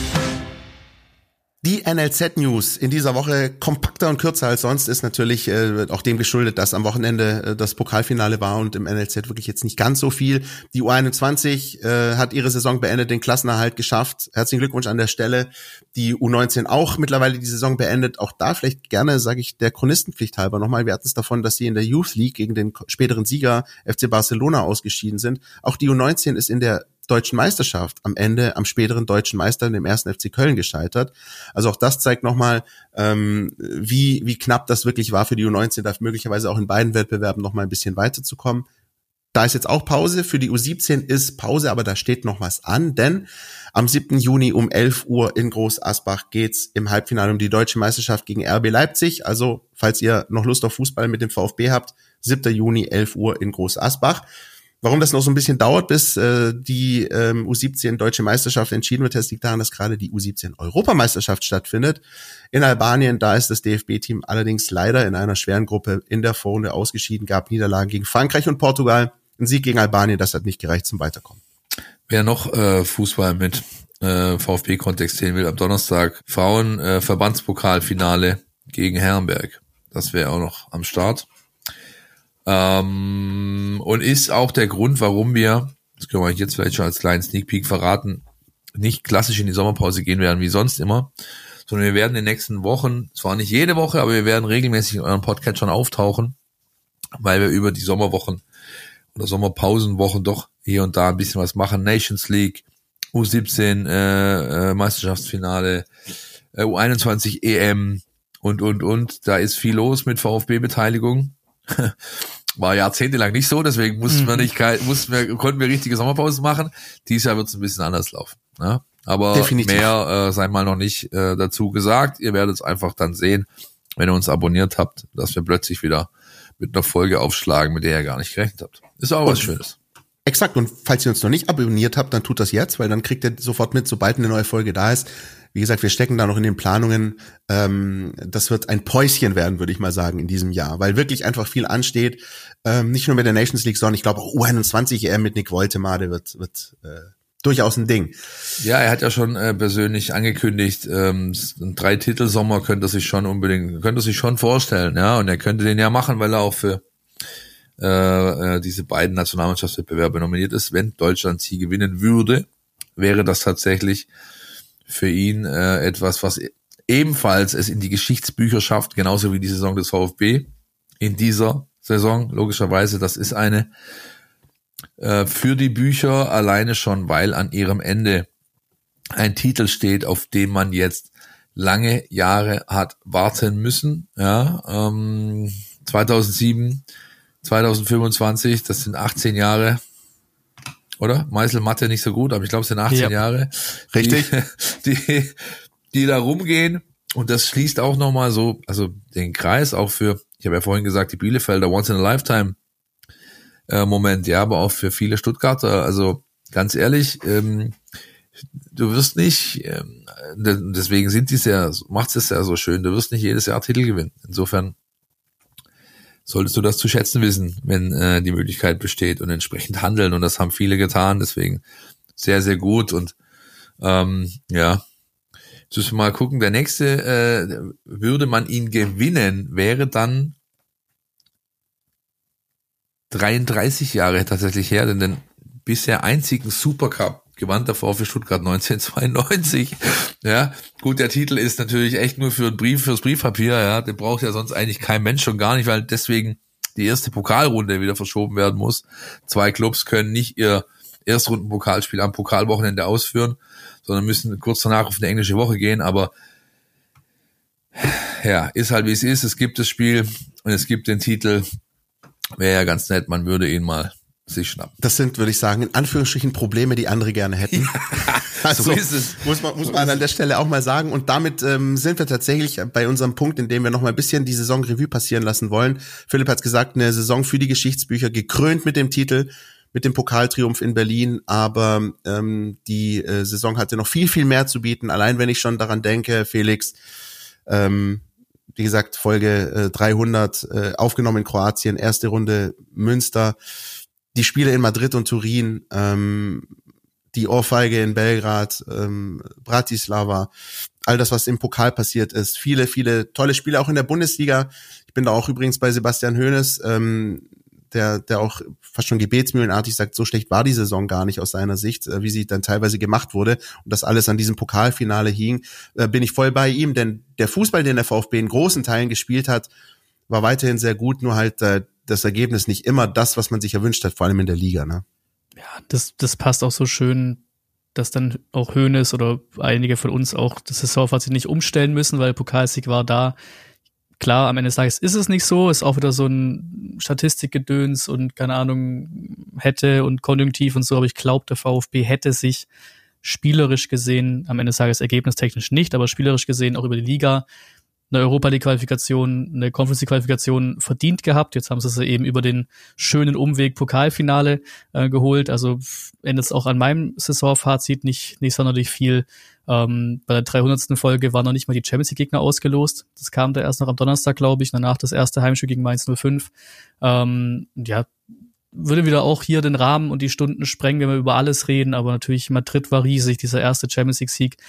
Die NLZ News in dieser Woche kompakter und kürzer als sonst ist natürlich auch dem geschuldet, dass am Wochenende das Pokalfinale war und im NLZ wirklich jetzt nicht ganz so viel. Die U21 hat ihre Saison beendet, den Klassenerhalt geschafft. Herzlichen Glückwunsch an der Stelle. Die U19 auch mittlerweile die Saison beendet. Auch da vielleicht gerne, sage ich, der Chronistenpflicht halber nochmal. Wir hatten es davon, dass sie in der Youth League gegen den späteren Sieger FC Barcelona ausgeschieden sind. Auch die U19 ist in der Deutschen Meisterschaft am Ende am späteren deutschen Meister, dem 1. FC Köln, gescheitert. Also auch das zeigt nochmal, wie knapp das wirklich war für die U19, da möglicherweise auch in beiden Wettbewerben nochmal ein bisschen weiterzukommen. Da ist jetzt auch Pause. Für die U17 ist Pause, aber da steht noch was an, denn am 7. Juni um 11 Uhr in Groß Asbach geht's im Halbfinale um die Deutsche Meisterschaft gegen RB Leipzig. Also, falls ihr noch Lust auf Fußball mit dem VfB habt, 7. Juni, 11 Uhr in Groß Asbach. Warum das noch so ein bisschen dauert, bis die U17 Deutsche Meisterschaft entschieden wird, das liegt daran, dass gerade die U17 Europameisterschaft stattfindet. In Albanien, da ist das DFB-Team allerdings leider in einer schweren Gruppe in der Vorrunde ausgeschieden, gab Niederlagen gegen Frankreich und Portugal. Ein Sieg gegen Albanien, das hat nicht gereicht zum Weiterkommen. Wer noch Fußball mit VfB-Kontext sehen will, am Donnerstag Frauen-Verbandspokalfinale gegen Herrenberg. Das wäre auch noch am Start. Und ist auch der Grund, warum wir, das können wir euch jetzt vielleicht schon als kleinen Sneak Peek verraten, nicht klassisch in die Sommerpause gehen werden wie sonst immer, sondern wir werden in den nächsten Wochen, zwar nicht jede Woche, aber wir werden regelmäßig in euren Podcatchern auftauchen, weil wir über die Sommerwochen oder Sommerpausenwochen doch hier und da ein bisschen was machen. Nations League, U17 Meisterschaftsfinale, U21 EM und. Da ist viel los mit VfB-Beteiligung. War jahrzehntelang nicht so, deswegen konnten wir richtige Sommerpause machen. Dieses Jahr wird es ein bisschen anders laufen. Ne? Aber definitiv. Mehr sei mal noch nicht dazu gesagt. Ihr werdet es einfach dann sehen, wenn ihr uns abonniert habt, dass wir plötzlich wieder mit einer Folge aufschlagen, mit der ihr gar nicht gerechnet habt. Ist auch was Schönes. Exakt. Und falls ihr uns noch nicht abonniert habt, dann tut das jetzt, weil dann kriegt ihr sofort mit, sobald eine neue Folge da ist. Wie gesagt, wir stecken da noch in den Planungen. Das wird ein Päuschen werden, würde ich mal sagen, in diesem Jahr, weil wirklich einfach viel ansteht. Nicht nur mit der Nations League, sondern ich glaube auch U21 EM mit Nick Woltemade wird durchaus ein Ding. Ja, er hat ja schon persönlich angekündigt, 3-Titel-Sommer könnte er sich schon vorstellen, ja, und er könnte den ja machen, weil er auch für diese beiden Nationalmannschaftswettbewerbe nominiert ist. Wenn Deutschland sie gewinnen würde, wäre das tatsächlich für ihn etwas, was ebenfalls es in die Geschichtsbücher schafft, genauso wie die Saison des VfB in dieser Saison, logischerweise. Das ist eine für die Bücher alleine schon, weil an ihrem Ende ein Titel steht, auf den man jetzt lange Jahre hat warten müssen. Ja, 2007, 2025, das sind 18 Jahre, oder? Meißel Mathe nicht so gut, aber ich glaube, es sind 18 Jahre. Richtig. Die da rumgehen. Und das schließt auch nochmal so, also den Kreis auch für, ich habe ja vorhin gesagt, die Bielefelder Once in a Lifetime Moment, ja, aber auch für viele Stuttgarter. Also ganz ehrlich, du wirst nicht, deswegen macht es ja so schön, du wirst nicht jedes Jahr Titel gewinnen. Insofern solltest du das zu schätzen wissen, wenn die Möglichkeit besteht und entsprechend handeln. Und das haben viele getan, deswegen sehr, sehr gut. Und ja, jetzt müssen wir mal gucken, der nächste, würde man ihn gewinnen, wäre dann 33 Jahre tatsächlich her, denn den bisher einzigen Supercup gewann der VfB Stuttgart 1992. Ja, gut, der Titel ist natürlich echt nur fürs Briefpapier, ja, den braucht ja sonst eigentlich kein Mensch, schon gar nicht, weil deswegen die erste Pokalrunde wieder verschoben werden muss. 2 Clubs können nicht ihr Erstrundenpokalspiel am Pokalwochenende ausführen, sondern müssen kurz danach auf eine englische Woche gehen, aber ja, ist halt wie es ist, es gibt das Spiel und es gibt den Titel. Wäre ja ganz nett, man würde ihn mal sich schnappen. Das sind, würde ich sagen, in Anführungsstrichen Probleme, die andere gerne hätten. Ja, also, so ist es. Muss man an der Stelle auch mal sagen. Und damit sind wir tatsächlich bei unserem Punkt, in dem wir noch mal ein bisschen die Saison Revue passieren lassen wollen. Philipp hat's gesagt, eine Saison für die Geschichtsbücher, gekrönt mit dem Titel, mit dem Pokaltriumph in Berlin. Aber die Saison hatte noch viel, viel mehr zu bieten. Allein wenn ich schon daran denke, Felix, wie gesagt, Folge 300, aufgenommen in Kroatien, erste Runde Münster, die Spiele in Madrid und Turin, die Ohrfeige in Belgrad, Bratislava, all das, was im Pokal passiert ist, viele, viele tolle Spiele auch in der Bundesliga. Ich bin da auch übrigens bei Sebastian Hoeneß, der auch fast schon gebetsmühlenartig sagt, so schlecht war die Saison gar nicht aus seiner Sicht, wie sie dann teilweise gemacht wurde und das alles an diesem Pokalfinale hing, bin ich voll bei ihm, denn der Fußball, den der VfB in großen Teilen gespielt hat, war weiterhin sehr gut, nur halt das Ergebnis nicht immer das, was man sich erwünscht hat, vor allem in der Liga, ne? Ja, das passt auch so schön, dass dann auch Hoeneß oder einige von uns auch das Saisonfazit nicht umstellen müssen, weil der Pokalsieg war da. Klar, am Ende des Tages ist es nicht so, ist auch wieder so ein Statistikgedöns und keine Ahnung, hätte und Konjunktiv und so, aber ich glaube, der VfB hätte sich spielerisch gesehen, am Ende des Tages ergebnistechnisch nicht, aber spielerisch gesehen auch über die Liga eine Europa-League-Qualifikation, eine Conference-League-Qualifikation verdient gehabt. Jetzt haben sie es eben über den schönen Umweg Pokalfinale geholt. Also endet es auch an meinem Saisonfazit nicht sonderlich viel. Bei der 300. Folge war noch nicht mal die Champions League-Gegner ausgelost. Das kam da erst noch am Donnerstag, glaube ich. Danach das erste Heimspiel gegen Mainz 05. Ja, würde wieder auch hier den Rahmen und die Stunden sprengen, wenn wir über alles reden. Aber natürlich Madrid war riesig, dieser erste Champions League-Sieg.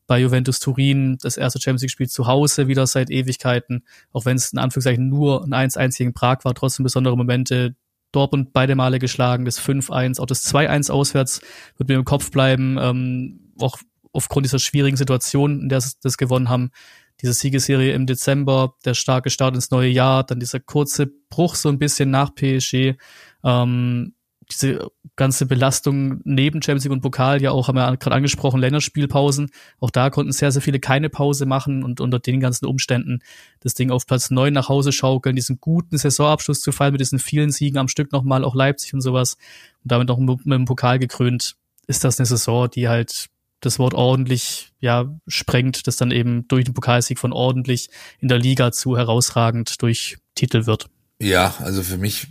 bei Juventus Turin das erste Champions League-Spiel zu Hause wieder seit Ewigkeiten, auch wenn es in Anführungszeichen nur ein 1-1 gegen Prag war, trotzdem besondere Momente. Dortmund beide Male geschlagen, das 5-1, auch das 2-1 auswärts wird mir im Kopf bleiben, auch aufgrund dieser schwierigen Situation, in der sie das gewonnen haben. Diese Siegesserie im Dezember, der starke Start ins neue Jahr, dann dieser kurze Bruch so ein bisschen nach PSG, diese ganze Belastung neben Champions League und Pokal, ja auch, haben wir gerade angesprochen, Länderspielpausen. Auch da konnten sehr, sehr viele keine Pause machen und unter den ganzen Umständen das Ding auf Platz 9 nach Hause schaukeln, diesen guten Saisonabschluss zu feiern mit diesen vielen Siegen am Stück nochmal, auch Leipzig und sowas. Und damit noch mit dem Pokal gekrönt, ist das eine Saison, die halt das Wort ordentlich, ja, sprengt, das dann eben durch den Pokalsieg von ordentlich in der Liga zu herausragend durch Titel wird. Ja, also für mich,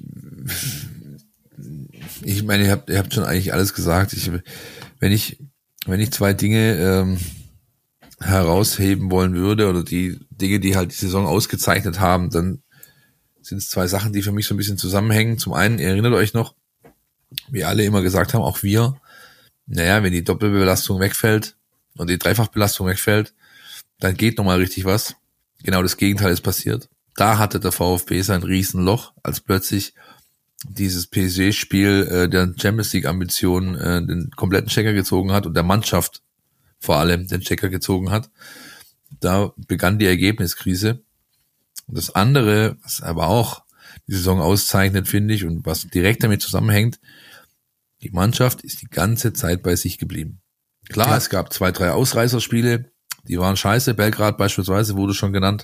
ich meine, ihr habt schon eigentlich alles gesagt. Wenn ich zwei Dinge herausheben wollen würde oder die Dinge, die halt die Saison ausgezeichnet haben, dann sind es zwei Sachen, die für mich so ein bisschen zusammenhängen. Zum einen, ihr erinnert euch noch, wie alle immer gesagt haben, auch wir, naja, wenn die Doppelbelastung wegfällt und die Dreifachbelastung wegfällt, dann geht nochmal richtig was. Genau das Gegenteil ist passiert. Da hatte der VfB sein Riesenloch, als plötzlich dieses PSG-Spiel der Champions League-Ambition den kompletten Stecker gezogen hat und der Mannschaft vor allem den Stecker gezogen hat. Da begann die Ergebniskrise. Und das andere, was aber auch die Saison auszeichnet, finde ich, und was direkt damit zusammenhängt, die Mannschaft ist die ganze Zeit bei sich geblieben. Klar, es gab 2, 3 Ausreißerspiele, die waren scheiße. Belgrad beispielsweise wurde schon genannt.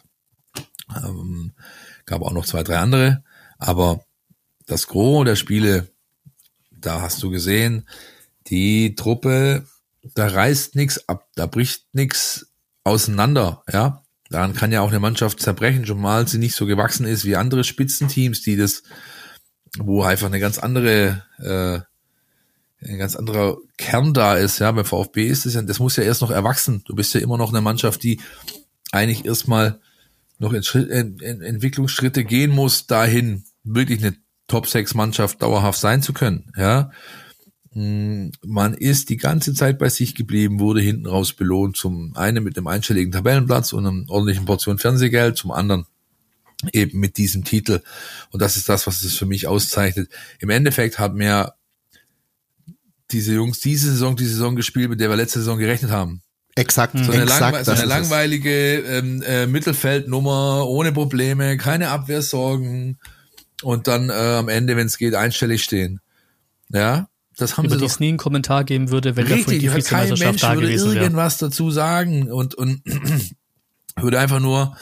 Gab auch noch 2, 3 andere. Aber das Gros der Spiele, da hast du gesehen, die Truppe, da reißt nichts ab, da bricht nichts auseinander, ja. Daran kann ja auch eine Mannschaft zerbrechen, schon mal sie nicht so gewachsen ist wie andere Spitzenteams, die das, wo einfach ein ganz anderer Kern da ist, ja. Beim VfB ist es ja, das muss ja erst noch erwachsen. Du bist ja immer noch eine Mannschaft, die eigentlich erstmal noch in Entwicklungsschritte gehen muss, dahin wirklich eine Top-6-Mannschaft dauerhaft sein zu können, ja. Man ist die ganze Zeit bei sich geblieben, wurde hinten raus belohnt, zum einen mit einem einstelligen Tabellenplatz und einer ordentlichen Portion Fernsehgeld, zum anderen eben mit diesem Titel. Und das ist das, was es für mich auszeichnet. Im Endeffekt hat mir diese Jungs die Saison gespielt, mit der wir letzte Saison gerechnet haben. Exakt. So eine langweilige Mittelfeldnummer, ohne Probleme, keine Abwehrsorgen und dann am Ende, wenn es geht, einstellig stehen. Ja, das haben über sie die es nie einen Kommentar geben würde, wenn richtig, die Vizemeisterschaft da gewesen wäre. Irgendwas dazu sagen und würde einfach nur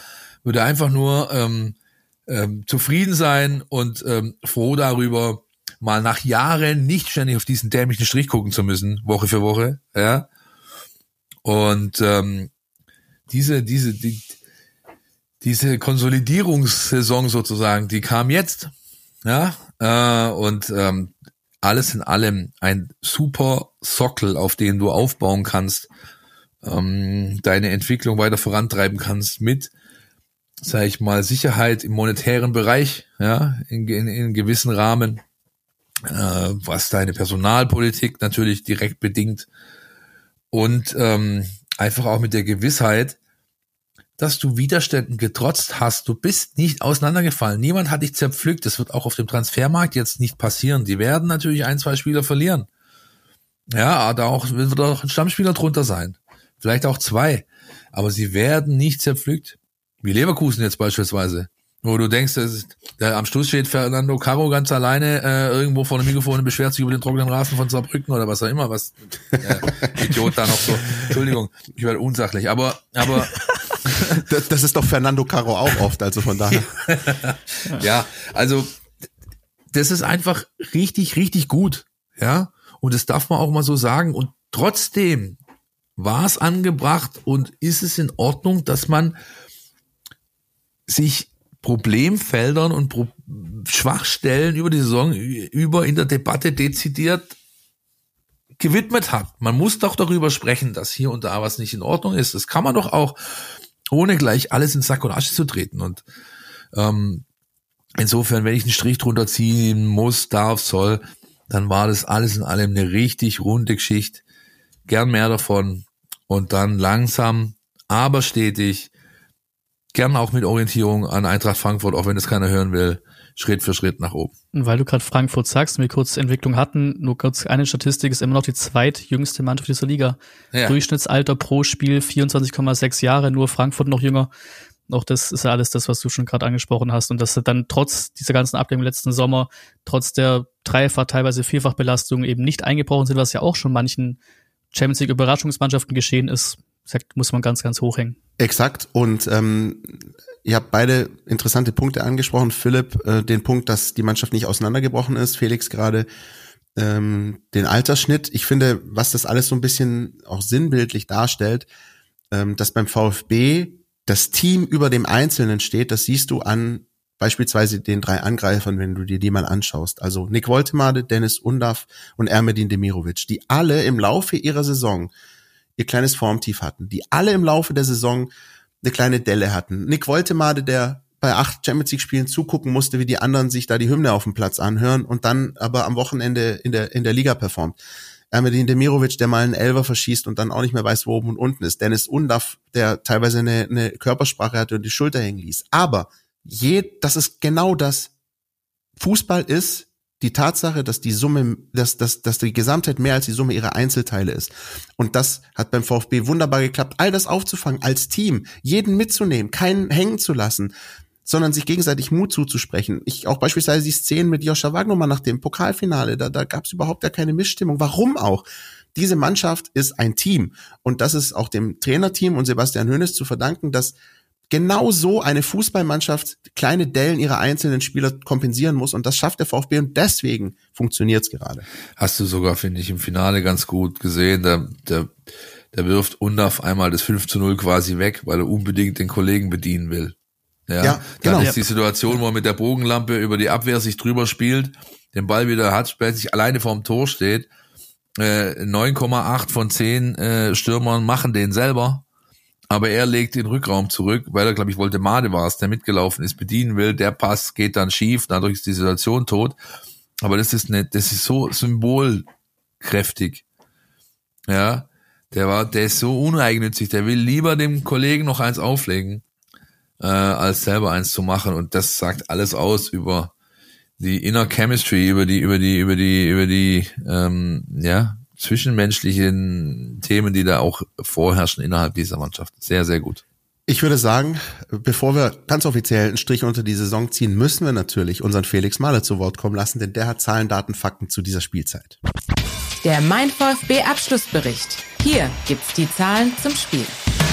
zufrieden sein und froh darüber, mal nach Jahren nicht ständig auf diesen dämlichen Strich gucken zu müssen, Woche für Woche, ja. Und diese Konsolidierungssaison sozusagen, die kam jetzt, ja, und alles in allem ein super Sockel, auf den du aufbauen kannst, deine Entwicklung weiter vorantreiben kannst mit, sag ich mal, Sicherheit im monetären Bereich, ja, in gewissen Rahmen, was deine Personalpolitik natürlich direkt bedingt und einfach auch mit der Gewissheit, dass du Widerständen getrotzt hast. Du bist nicht auseinandergefallen. Niemand hat dich zerpflückt. Das wird auch auf dem Transfermarkt jetzt nicht passieren. Die werden natürlich 1, 2 Spieler verlieren. Ja, da wird auch ein Stammspieler drunter sein. Vielleicht auch 2. Aber sie werden nicht zerpflückt. Wie Leverkusen jetzt beispielsweise. Wo du denkst, am Schluss steht Fernando Caro ganz alleine irgendwo vor dem Mikrofon und beschwert sich über den trockenen Rasen von Saarbrücken oder was auch immer, was Idiot da noch so. Entschuldigung, ich werde unsachlich, aber das ist doch Fernando Caro auch oft, also von daher. Ja, also das ist einfach richtig, richtig gut, ja, und das darf man auch mal so sagen und trotzdem war es angebracht und ist es in Ordnung, dass man sich Problemfeldern und Schwachstellen über die Saison über in der Debatte dezidiert gewidmet hat. Man muss doch darüber sprechen, dass hier und da was nicht in Ordnung ist. Das kann man doch auch, ohne gleich alles in Sack und Asche zu treten. Und insofern, wenn ich einen Strich drunter ziehen muss, darf, soll, dann war das alles in allem eine richtig runde Geschichte. Gern mehr davon. und dann langsam, aber stetig, gern auch mit Orientierung an Eintracht Frankfurt, auch wenn es keiner hören will, Schritt für Schritt nach oben. Und weil du gerade Frankfurt sagst und wir kurz Entwicklung hatten, nur kurz eine Statistik, ist immer noch die zweitjüngste Mannschaft dieser Liga. Ja. Durchschnittsalter pro Spiel 24,6 Jahre, nur Frankfurt noch jünger. Auch das ist ja alles das, was du schon gerade angesprochen hast. Und dass dann trotz dieser ganzen Abgänge im letzten Sommer, trotz der Dreifach-, teilweise Vierfachbelastung eben nicht eingebrochen sind, was ja auch schon manchen Champions League Überraschungsmannschaften geschehen ist, muss man ganz, ganz hochhängen. Exakt. Und ihr habt beide interessante Punkte angesprochen. Philipp, den Punkt, dass die Mannschaft nicht auseinandergebrochen ist. Felix gerade den Altersschnitt. Ich finde, was das alles so ein bisschen auch sinnbildlich darstellt, dass beim VfB das Team über dem Einzelnen steht. Das siehst du an beispielsweise den 3 Angreifern, wenn du dir die mal anschaust. Also Nick Woltemade, Dennis Undav und Ermedin Demirovic, die alle im Laufe ihrer Saison ihr kleines Formtief hatten, die alle im Laufe der Saison eine kleine Delle hatten. Nick Woltemade, der bei 8 Champions League Spielen zugucken musste, wie die anderen sich da die Hymne auf dem Platz anhören und dann aber am Wochenende in der Liga performt. Ermedin Demirovic, der mal einen Elfer verschießt und dann auch nicht mehr weiß, wo oben und unten ist. Dennis Undav, der teilweise eine Körpersprache hatte und die Schulter hängen ließ. Aber das ist genau das. Fußball ist die Tatsache, dass die Summe, dass die Gesamtheit mehr als die Summe ihrer Einzelteile ist. Und das hat beim VfB wunderbar geklappt, all das aufzufangen als Team, jeden mitzunehmen, keinen hängen zu lassen, sondern sich gegenseitig Mut zuzusprechen. Auch beispielsweise die Szenen mit Joscha Wagnermann nach dem Pokalfinale, da gab es überhaupt ja keine Missstimmung. Warum auch? Diese Mannschaft ist ein Team. Und das ist auch dem Trainerteam und Sebastian Hoeneß zu verdanken, dass genau so eine Fußballmannschaft kleine Dellen ihrer einzelnen Spieler kompensieren muss. Und das schafft der VfB und deswegen funktioniert es gerade. Hast du sogar, finde ich, im Finale ganz gut gesehen. Der wirft Undav einmal das 5:0 quasi weg, weil er unbedingt den Kollegen bedienen will. Ja, genau. Dann ist die Situation, wo er mit der Bogenlampe über die Abwehr sich drüber spielt, den Ball wieder hat, plötzlich alleine vorm Tor steht. 9,8 von 10 Stürmern machen den selber. Aber er legt den Rückraum zurück, weil er, glaube ich, Woltemade war es, der mitgelaufen ist, bedienen will. Der Pass geht dann schief, dadurch ist die Situation tot. Aber das ist so symbolkräftig. Ja, der ist so uneigennützig. Der will lieber dem Kollegen noch eins auflegen, als selber eins zu machen. Und das sagt alles aus über die Inner Chemistry, über die zwischenmenschlichen Themen, die da auch vorherrschen innerhalb dieser Mannschaft. Sehr, sehr gut. Ich würde sagen, bevor wir ganz offiziell einen Strich unter die Saison ziehen, müssen wir natürlich unseren Felix Mahler zu Wort kommen lassen, denn der hat Zahlen, Daten, Fakten zu dieser Spielzeit. Der Mein VfB Abschlussbericht. Hier gibt's die Zahlen zum Spiel.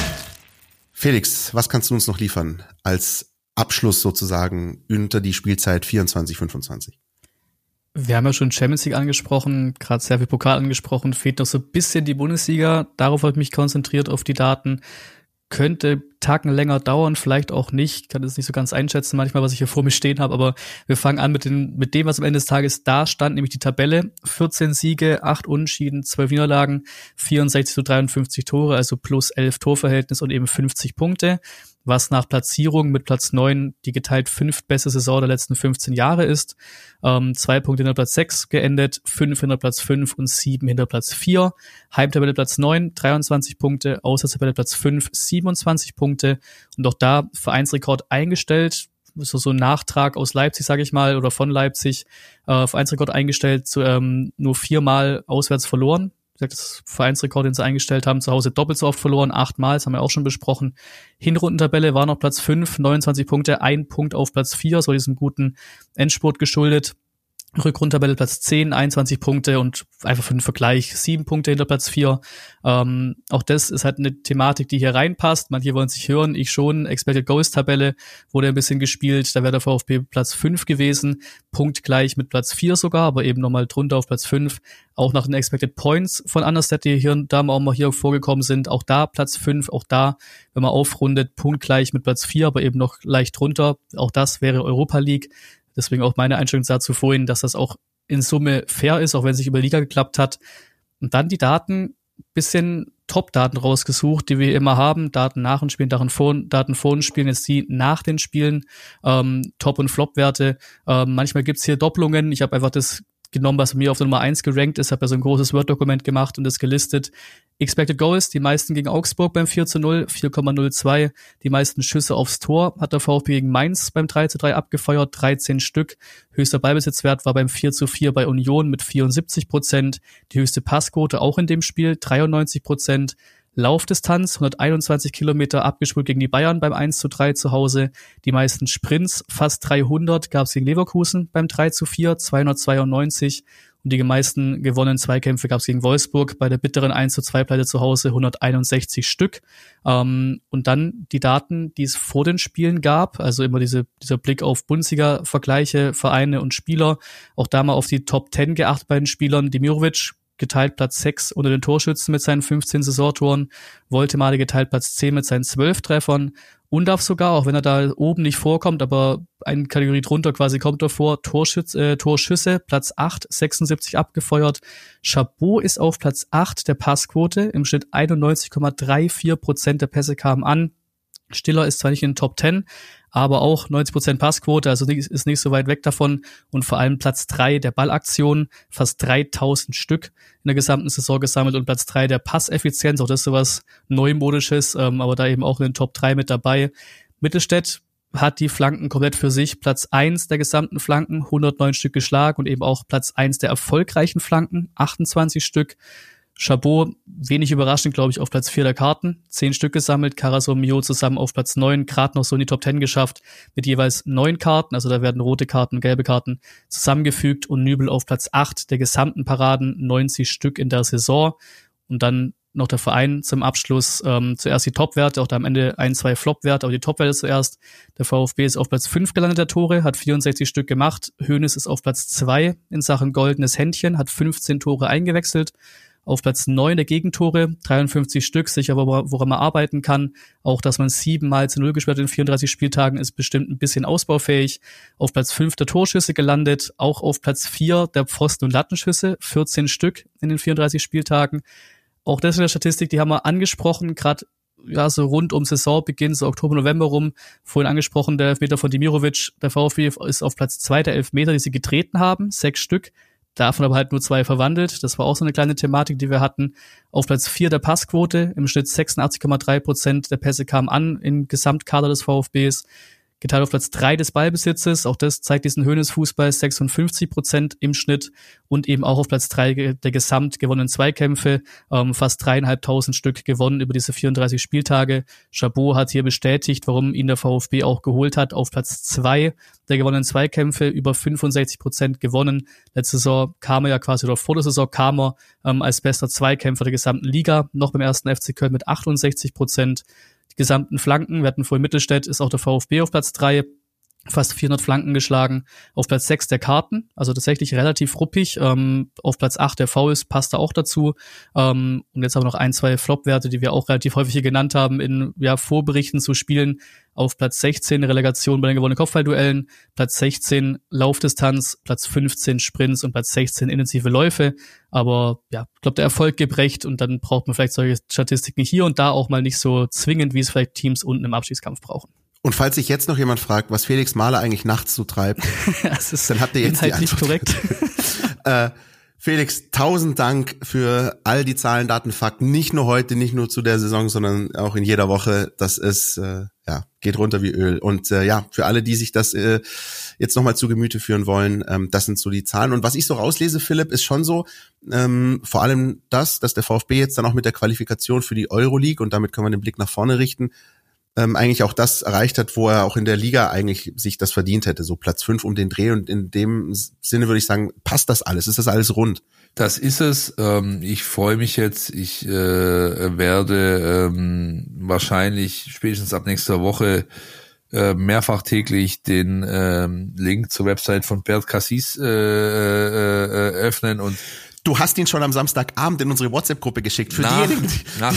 Felix, was kannst du uns noch liefern als Abschluss sozusagen unter die Spielzeit 24/25? Wir haben ja schon Champions League angesprochen, gerade sehr viel Pokal angesprochen, fehlt noch so ein bisschen die Bundesliga. Darauf habe ich mich konzentriert, auf die Daten. Könnte Tagen länger dauern, vielleicht auch nicht. Kann das nicht so ganz einschätzen manchmal, was ich hier vor mir stehen habe. Aber wir fangen an mit dem, was am Ende des Tages da stand, nämlich die Tabelle. 14 Siege, 8 Unentschieden, 12 Niederlagen, 64:53 Tore, also plus 11 Torverhältnis und eben 50 Punkte. Was nach Platzierung mit Platz 9 die geteilt 5. beste Saison der letzten 15 Jahre ist. 2 Punkte hinter Platz 6 geendet, 5 hinter Platz 5 und 7 hinter Platz 4. Heimtabelle Platz 9, 23 Punkte, Auswärtstabelle Platz 5, 27 Punkte. Und auch da Vereinsrekord eingestellt, so ein Nachtrag aus Leipzig, sage ich mal, oder von Leipzig. Vereinsrekord eingestellt, nur 4-mal auswärts verloren. Das Vereinsrekord, den sie eingestellt haben, zu Hause doppelt so oft verloren, 8-mal, das haben wir auch schon besprochen. Hinrundentabelle war noch Platz 5, 29 Punkte, 1 Punkt auf Platz 4, so diesem guten Endspurt geschuldet. Rückrundentabelle Platz 10, 21 Punkte und einfach für den Vergleich 7 Punkte hinter Platz 4. Auch das ist halt eine Thematik, die hier reinpasst. Manche wollen sich hören, ich schon. Expected Goals Tabelle wurde ein bisschen gespielt, da wäre der VfB Platz 5 gewesen, punktgleich mit Platz 4 sogar, aber eben nochmal drunter auf Platz 5. Auch nach den Expected Points von Anderstedt, die hier und da auch mal hier vorgekommen sind, auch da Platz 5, auch da, wenn man aufrundet, punktgleich mit Platz 4, aber eben noch leicht drunter. Auch das wäre Europa League. Deswegen auch meine Einstellung dazu vorhin, dass das auch in Summe fair ist, auch wenn es nicht über Liga geklappt hat. Und dann die Daten, bisschen Top-Daten rausgesucht, die wir immer haben. Daten nach den Spielen, Daten vor den Spielen, jetzt die nach den Spielen, Top- und Flop-Werte. Manchmal gibt's hier Doppelungen. Ich habe einfach das genommen, was bei mir auf der Nummer 1 gerankt ist, habe ja so ein großes Word-Dokument gemacht und das gelistet. Expected Goals, die meisten gegen Augsburg beim 4:0, 4,02. Die meisten Schüsse aufs Tor hat der VfB gegen Mainz beim 3:3 abgefeuert, 13 Stück. Höchster Ballbesitzwert war beim 4:4 bei Union mit 74%. Die höchste Passquote auch in dem Spiel, 93%. Laufdistanz, 121 Kilometer abgespult gegen die Bayern beim 1:3 zu Hause. Die meisten Sprints, fast 300, gab es gegen Leverkusen beim 3:4, 292. Und die meisten gewonnenen Zweikämpfe gab es gegen Wolfsburg bei der bitteren 1:2-Pleite zu Hause, 161 Stück. Und dann die Daten, die es vor den Spielen gab, also immer dieser Blick auf Bundesliga-Vergleiche, Vereine und Spieler. Auch da mal auf die Top 10 geachtet bei den Spielern. Demirovic geteilt Platz 6 unter den Torschützen mit seinen 15 Saisontoren, Woltemade geteilt Platz 10 mit seinen 12 Treffern, Undav sogar, auch wenn er da oben nicht vorkommt, aber eine Kategorie drunter quasi kommt er vor, Torschüsse, Platz 8, 76 abgefeuert, Chabot ist auf Platz 8 der Passquote, im Schnitt 91,34% der Pässe kamen an, Stiller ist zwar nicht in den Top 10, aber auch 90% Passquote, also ist nicht so weit weg davon und vor allem Platz 3 der Ballaktionen, fast 3000 Stück in der gesamten Saison gesammelt und Platz 3 der Passeffizienz, auch das ist sowas Neumodisches, aber da eben auch in den Top 3 mit dabei. Mittelstädt hat die Flanken komplett für sich, Platz 1 der gesamten Flanken, 109 Stück geschlagen und eben auch Platz 1 der erfolgreichen Flanken, 28 Stück. Chabot, wenig überraschend, glaube ich, auf Platz 4 der Karten, 10 Stück gesammelt, Karasor und Mio zusammen auf Platz 9, gerade noch so in die Top 10 geschafft, mit jeweils 9 Karten, also da werden rote Karten, gelbe Karten zusammengefügt und Nübel auf Platz 8 der gesamten Paraden, 90 Stück in der Saison und dann noch der Verein zum Abschluss, zuerst die Top-Werte, auch da am Ende 1-2 Flop-Werte, aber die Top-Werte zuerst. Der VfB ist auf Platz 5 gelandet der Tore, hat 64 Stück gemacht, Hoeneß ist auf Platz 2 in Sachen goldenes Händchen, hat 15 Tore eingewechselt. Auf Platz 9 der Gegentore, 53 Stück, sicher, woran man arbeiten kann. Auch, dass man 7-mal zu 0 gespielt hat in 34 Spieltagen, ist bestimmt ein bisschen ausbaufähig. Auf Platz 5 der Torschüsse gelandet, auch auf Platz 4 der Pfosten- und Lattenschüsse, 14 Stück in den 34 Spieltagen. Auch das in der Statistik, die haben wir angesprochen, gerade ja so rund um Saisonbeginn, so Oktober, November rum, vorhin angesprochen, der Elfmeter von Demirovic. Der VfB ist auf Platz 2 der Elfmeter, die sie getreten haben, 6 Stück. Davon aber halt nur 2 verwandelt. Das war auch so eine kleine Thematik, die wir hatten. Auf Platz 4 der Passquote. Im Schnitt 86,3% der Pässe kamen an im Gesamtkader des VfBs. Geteilt auf Platz 3 des Ballbesitzes. Auch das zeigt diesen Hoeneß-Fußball. 56% im Schnitt. Und eben auch auf Platz 3 der gesamt gewonnenen Zweikämpfe. Fast 3.500 Stück gewonnen über diese 34 Spieltage. Chabot hat hier bestätigt, warum ihn der VfB auch geholt hat. Auf Platz 2 der gewonnenen Zweikämpfe, über 65% gewonnen. Letzte Saison kam er ja quasi, oder vor der Saison kam er als bester Zweikämpfer der gesamten Liga. Noch beim ersten FC Köln mit 68%. Die gesamten Flanken, wir hatten vorhin Mittelstädt, ist auch der VfB auf Platz 3, fast 400 Flanken geschlagen. Auf Platz 6 der Karten, also tatsächlich relativ ruppig. Auf Platz 8 der Fouls, passt da auch dazu. Und jetzt haben wir noch 1-2 Flop-Werte, die wir auch relativ häufig hier genannt haben in Vorberichten zu Spielen. Auf Platz 16 Relegation bei den gewonnenen Kopfballduellen, Platz 16 Laufdistanz, Platz 15 Sprints und Platz 16 intensive Läufe. Aber ja, ich glaube, der Erfolg gibt recht und dann braucht man vielleicht solche Statistiken hier und da auch mal nicht so zwingend, wie es vielleicht Teams unten im Abstiegskampf brauchen. Und falls sich jetzt noch jemand fragt, was Felix Mahler eigentlich nachts so treibt, dann habt ihr jetzt die Antwort. Nicht korrekt. Felix, 1000 Dank für all die Zahlen, Daten, Fakten. Nicht nur heute, nicht nur zu der Saison, sondern auch in jeder Woche. Das ist, geht runter wie Öl. Und für alle, die sich das jetzt nochmal zu Gemüte führen wollen, das sind so die Zahlen. Und was ich so rauslese, Philipp, ist schon so, vor allem dass der VfB jetzt dann auch mit der Qualifikation für die Euroleague, und damit können wir den Blick nach vorne richten, eigentlich auch das erreicht hat, wo er auch in der Liga eigentlich sich das verdient hätte, so Platz 5 um den Dreh, und in dem Sinne würde ich sagen, passt das alles, ist das alles rund? Das ist es, ich freue mich jetzt, ich werde wahrscheinlich spätestens ab nächster Woche mehrfach täglich den Link zur Website von Bert Cassis öffnen und Du hast ihn schon am Samstagabend in unsere WhatsApp-Gruppe geschickt. Für diejenigen,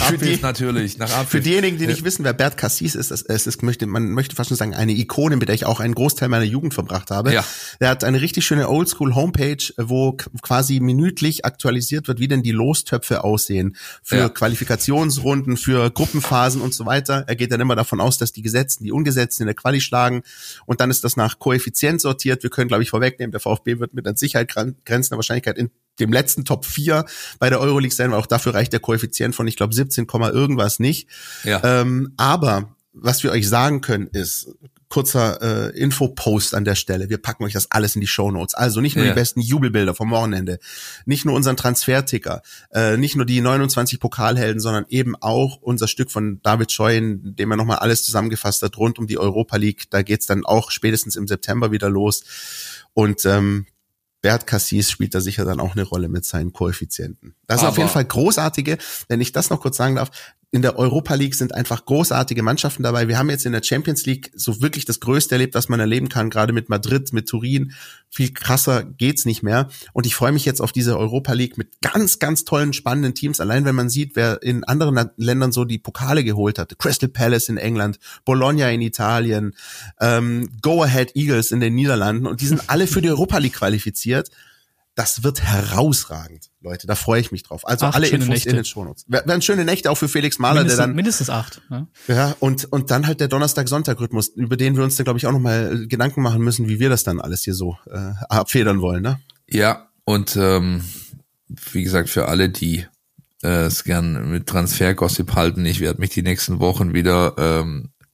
die nicht wissen, wer Bert Cassis ist, man möchte fast schon sagen, eine Ikone, mit der ich auch einen Großteil meiner Jugend verbracht habe. Ja. Der hat eine richtig schöne Oldschool-Homepage, wo quasi minütlich aktualisiert wird, wie denn die Lostöpfe aussehen. Für Qualifikationsrunden, für Gruppenphasen und so weiter. Er geht dann immer davon aus, dass die Gesetzten die Ungesetzten in der Quali schlagen. Und dann ist das nach Koeffizient sortiert. Wir können, glaube ich, vorwegnehmen, der VfB wird mit einer Sicherheit grenzender Wahrscheinlichkeit in dem letzten Top 4 bei der Euroleague sein, weil auch dafür reicht der Koeffizient von, ich glaube, 17, irgendwas nicht. Ja. Aber was wir euch sagen können ist, kurzer Infopost an der Stelle, wir packen euch das alles in die Shownotes. Also nicht nur die besten Jubelbilder vom Wochenende, nicht nur unseren Transferticker, nicht nur die 29 Pokalhelden, sondern eben auch unser Stück von David Scheu, in dem er nochmal alles zusammengefasst hat rund um die Europa League. Da geht's dann auch spätestens im September wieder los. Und Bert Cassis spielt da sicher dann auch eine Rolle mit seinen Koeffizienten. Das ist auf jeden Fall großartige, wenn ich das noch kurz sagen darf, in der Europa League sind einfach großartige Mannschaften dabei. Wir haben jetzt in der Champions League so wirklich das Größte erlebt, was man erleben kann, gerade mit Madrid, mit Turin. Viel krasser geht's nicht mehr. Und ich freue mich jetzt auf diese Europa League mit ganz, ganz tollen, spannenden Teams. Allein wenn man sieht, wer in anderen Ländern so die Pokale geholt hat. Crystal Palace in England, Bologna in Italien, Go Ahead Eagles in den Niederlanden. Und die sind alle für die Europa League qualifiziert. Das wird herausragend, Leute. Da freue ich mich drauf. Also alle Infos Nächte in den Shownotes. Werden schöne Nächte auch für Felix Mahler, der dann mindestens 8. Ja, und dann halt der Donnerstag-Sonntag-Rhythmus, über den wir uns dann, glaube ich, auch nochmal Gedanken machen müssen, wie wir das dann alles hier so abfedern wollen, ne? Ja, und wie gesagt, für alle, die es gern mit Transfer-Gossip halten, ich werde mich die nächsten Wochen wieder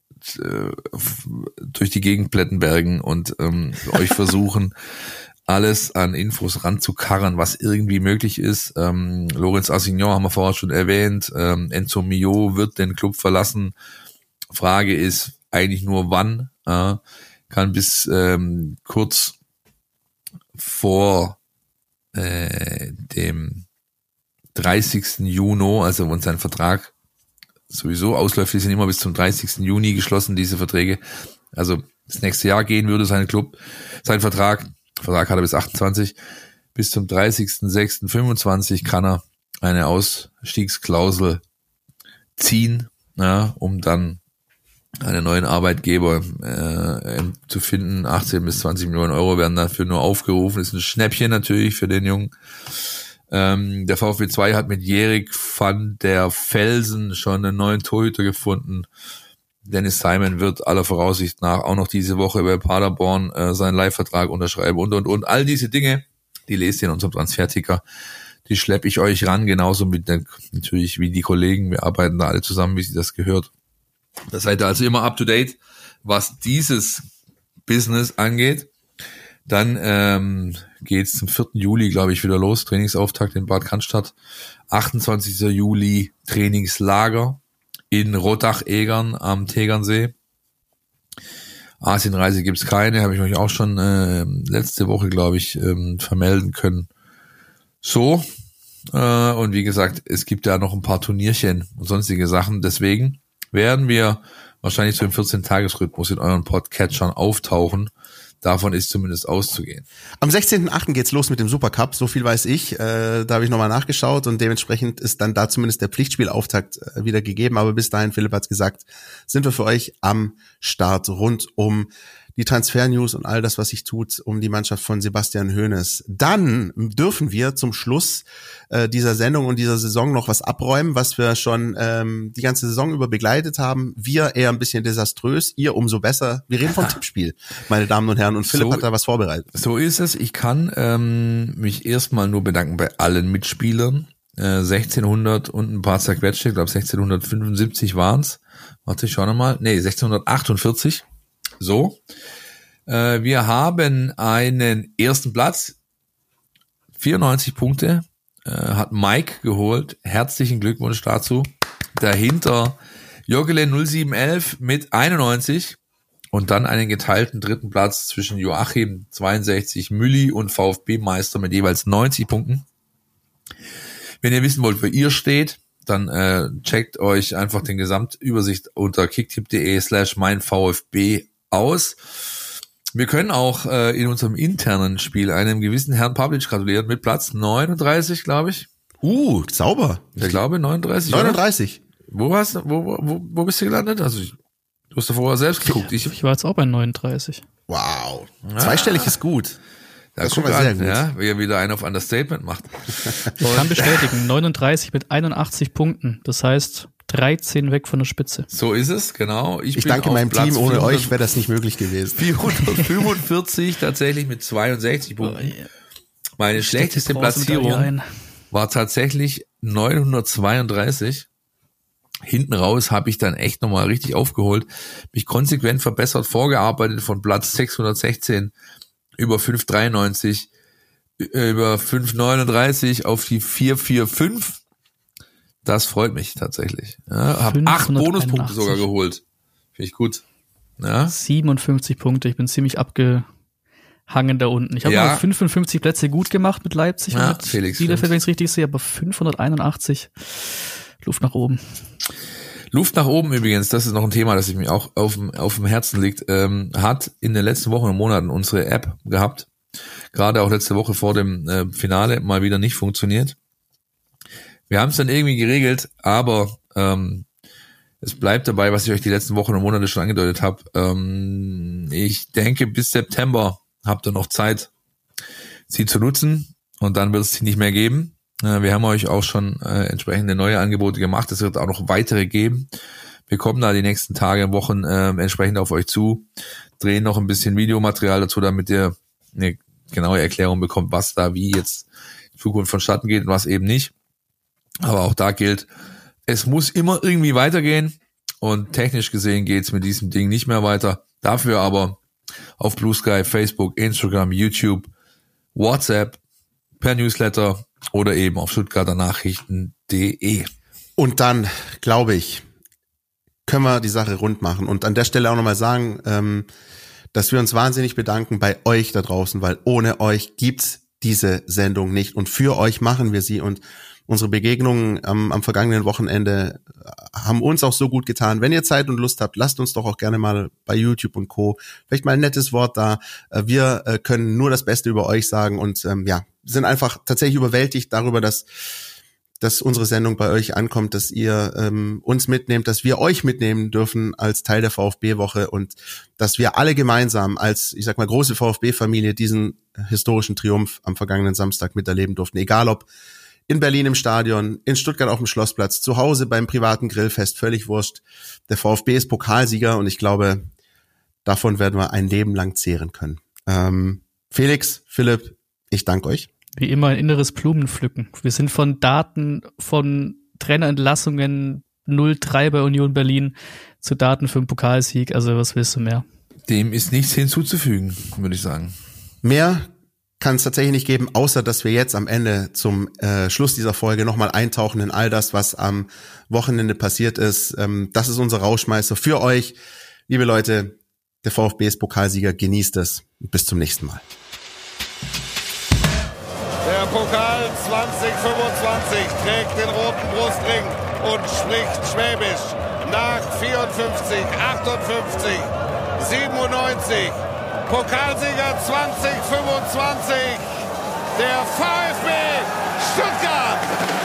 durch die Gegend plettenbergen und euch versuchen, alles an Infos ranzukarren, was irgendwie möglich ist. Lorenz Assignon haben wir vorher schon erwähnt. Enzo Mio wird den Club verlassen. Frage ist eigentlich nur wann. Kann bis kurz vor dem 30. Juni, also wenn sein Vertrag sowieso ausläuft, die sind immer bis zum 30. Juni geschlossen, diese Verträge. Also das nächste Jahr gehen würde sein Vertrag hat er bis 28. Bis zum 30.06.25 kann er eine Ausstiegsklausel ziehen, um dann einen neuen Arbeitgeber zu finden. 18 bis 20 Millionen Euro werden dafür nur aufgerufen. Ist ein Schnäppchen natürlich für den Jungen. Der VfB 2 hat mit Jerik van der Velzen schon einen neuen Torhüter gefunden. Dennis Simon wird aller Voraussicht nach auch noch diese Woche bei Paderborn seinen Leihvertrag unterschreiben und. All diese Dinge, die lest ihr in unserem Transferticker. Die schleppe ich euch ran, genauso mit natürlich wie die Kollegen. Wir arbeiten da alle zusammen, wie sich das gehört. Da seid ihr also immer up to date, was dieses Business angeht. Dann geht's zum 4. Juli, glaube ich, wieder los. Trainingsauftakt in Bad Cannstatt. 28. Juli Trainingslager in Rottach-Egern am Tegernsee. Asienreise gibt's keine, habe ich euch auch schon letzte Woche, glaube ich, vermelden können. So, und wie gesagt, es gibt ja noch ein paar Turnierchen und sonstige Sachen. Deswegen werden wir wahrscheinlich so im 14-Tages-Rhythmus in euren Podcatchern auftauchen. Davon ist zumindest auszugehen. Am 16.8. geht's los mit dem Supercup, so viel weiß ich. Da habe ich nochmal nachgeschaut und dementsprechend ist dann da zumindest der Pflichtspielauftakt wieder gegeben. Aber bis dahin, Philipp hat's gesagt, sind wir für euch am Start rund um die Transfer-News und all das, was sich tut, um die Mannschaft von Sebastian Hoeneß. Dann dürfen wir zum Schluss dieser Sendung und dieser Saison noch was abräumen, was wir schon die ganze Saison über begleitet haben. Wir eher ein bisschen desaströs, ihr umso besser. Wir reden vom Tippspiel, meine Damen und Herren. Und Philipp hat da was vorbereitet. So ist es. Ich kann mich erstmal nur bedanken bei allen Mitspielern. 1600 und ein paar zerquetschte, ich glaube 1675 waren's. Warte, ich schau nochmal. 1648. So, wir haben einen ersten Platz, 94 Punkte, hat Mike geholt, herzlichen Glückwunsch dazu. Dahinter Jogele 0711 mit 91 und dann einen geteilten dritten Platz zwischen Joachim 62, Mülli und VfB-Meister mit jeweils 90 Punkten. Wenn ihr wissen wollt, wo ihr steht, dann checkt euch einfach den Gesamtübersicht unter kicktipp.de/meinVfB aus. Wir können auch in unserem internen Spiel einem gewissen Herrn Pavlic gratulieren mit Platz 39, glaube ich. Sauber. Ich glaube 39. 39. Oder? Wo bist du gelandet? Also du hast davor selbst geguckt. Ich war jetzt auch bei 39. Wow. Zweistellig ist gut. Das ist schon mal sehr gut. Ja, wie er wieder einen auf Understatement macht. Ich kann bestätigen, 39 mit 81 Punkten. Das heißt 13 weg von der Spitze. So ist es, genau. Ich danke meinem Team, ohne euch wäre das nicht möglich gewesen. 445 tatsächlich mit 62 Punkten. Meine schlechteste Platzierung war tatsächlich 932. Hinten raus habe ich dann echt nochmal richtig aufgeholt, mich konsequent verbessert, vorgearbeitet von Platz 616 über 593, über 539 auf die 445. Das freut mich tatsächlich. Ja, habe 8 Bonuspunkte sogar geholt. Finde ich gut. Ja. 57 Punkte, ich bin ziemlich abgehangen da unten. Ich habe noch 55 Plätze gut gemacht mit Leipzig und mit Bielefeld, wenn ich es richtig sehe, aber 581 Luft nach oben. Luft nach oben übrigens, das ist noch ein Thema, das sich mir auch auf dem Herzen liegt, hat in den letzten Wochen und Monaten unsere App gehabt. Gerade auch letzte Woche vor dem Finale mal wieder nicht funktioniert. Wir haben es dann irgendwie geregelt, aber es bleibt dabei, was ich euch die letzten Wochen und Monate schon angedeutet habe. Ich denke, bis September habt ihr noch Zeit, sie zu nutzen und dann wird es sie nicht mehr geben. Wir haben euch auch schon entsprechende neue Angebote gemacht. Es wird auch noch weitere geben. Wir kommen da die nächsten Tage und Wochen entsprechend auf euch zu, drehen noch ein bisschen Videomaterial dazu, damit ihr eine genaue Erklärung bekommt, was da wie jetzt in Zukunft vonstatten geht und was eben nicht. Aber auch da gilt, es muss immer irgendwie weitergehen und technisch gesehen geht's mit diesem Ding nicht mehr weiter. Dafür aber auf Blue Sky, Facebook, Instagram, YouTube, WhatsApp, per Newsletter oder eben auf stuttgarternachrichten.de. Und dann, glaube ich, können wir die Sache rund machen und an der Stelle auch nochmal sagen, dass wir uns wahnsinnig bedanken bei euch da draußen, weil ohne euch gibt's diese Sendung nicht und für euch machen wir sie und unsere Begegnungen am vergangenen Wochenende haben uns auch so gut getan. Wenn ihr Zeit und Lust habt, lasst uns doch auch gerne mal bei YouTube und Co. vielleicht mal ein nettes Wort da. Wir können nur das Beste über euch sagen und sind einfach tatsächlich überwältigt darüber, dass unsere Sendung bei euch ankommt, dass ihr uns mitnehmt, dass wir euch mitnehmen dürfen als Teil der VfB-Woche und dass wir alle gemeinsam als, ich sag mal, große VfB-Familie diesen historischen Triumph am vergangenen Samstag miterleben durften. Egal ob in Berlin im Stadion, in Stuttgart auf dem Schlossplatz, zu Hause beim privaten Grillfest, völlig wurscht. Der VfB ist Pokalsieger und ich glaube, davon werden wir ein Leben lang zehren können. Felix, Philipp, ich danke euch. Wie immer ein inneres Blumenpflücken. Wir sind von Daten von Trainerentlassungen 0-3 bei Union Berlin zu Daten für den Pokalsieg. Also was willst du mehr? Dem ist nichts hinzuzufügen, würde ich sagen. Mehr kann es tatsächlich nicht geben, außer dass wir jetzt am Ende zum Schluss dieser Folge nochmal eintauchen in all das, was am Wochenende passiert ist. Das ist unser Rauschmeißer für euch. Liebe Leute, der VfB ist Pokalsieger, genießt es. Bis zum nächsten Mal. Der Pokal 2025 trägt den roten Brustring und spricht Schwäbisch. Nach 54, 58, 97. Pokalsieger 2025, der VfB Stuttgart.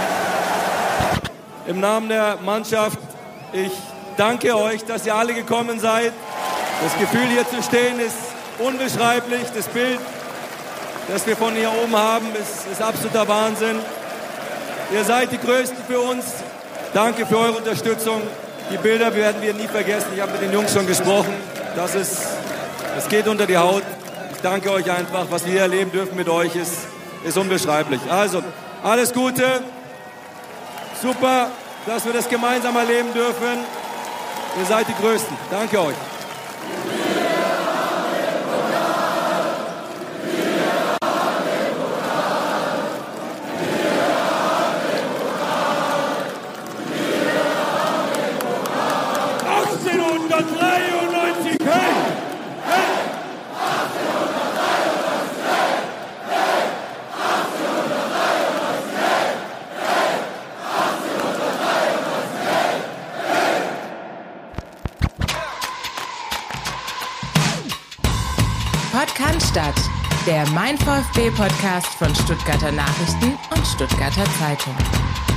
Im Namen der Mannschaft, ich danke euch, dass ihr alle gekommen seid. Das Gefühl, hier zu stehen, ist unbeschreiblich. Das Bild, das wir von hier oben haben, ist absoluter Wahnsinn. Ihr seid die Größten für uns. Danke für eure Unterstützung. Die Bilder werden wir nie vergessen. Ich habe mit den Jungs schon gesprochen. Es geht unter die Haut. Ich danke euch einfach. Was wir hier erleben dürfen mit euch, ist unbeschreiblich. Also, alles Gute. Super, dass wir das gemeinsam erleben dürfen. Ihr seid die Größten. Danke euch. Podcast, der Mein VfB Podcast von Stuttgarter Nachrichten und Stuttgarter Zeitung.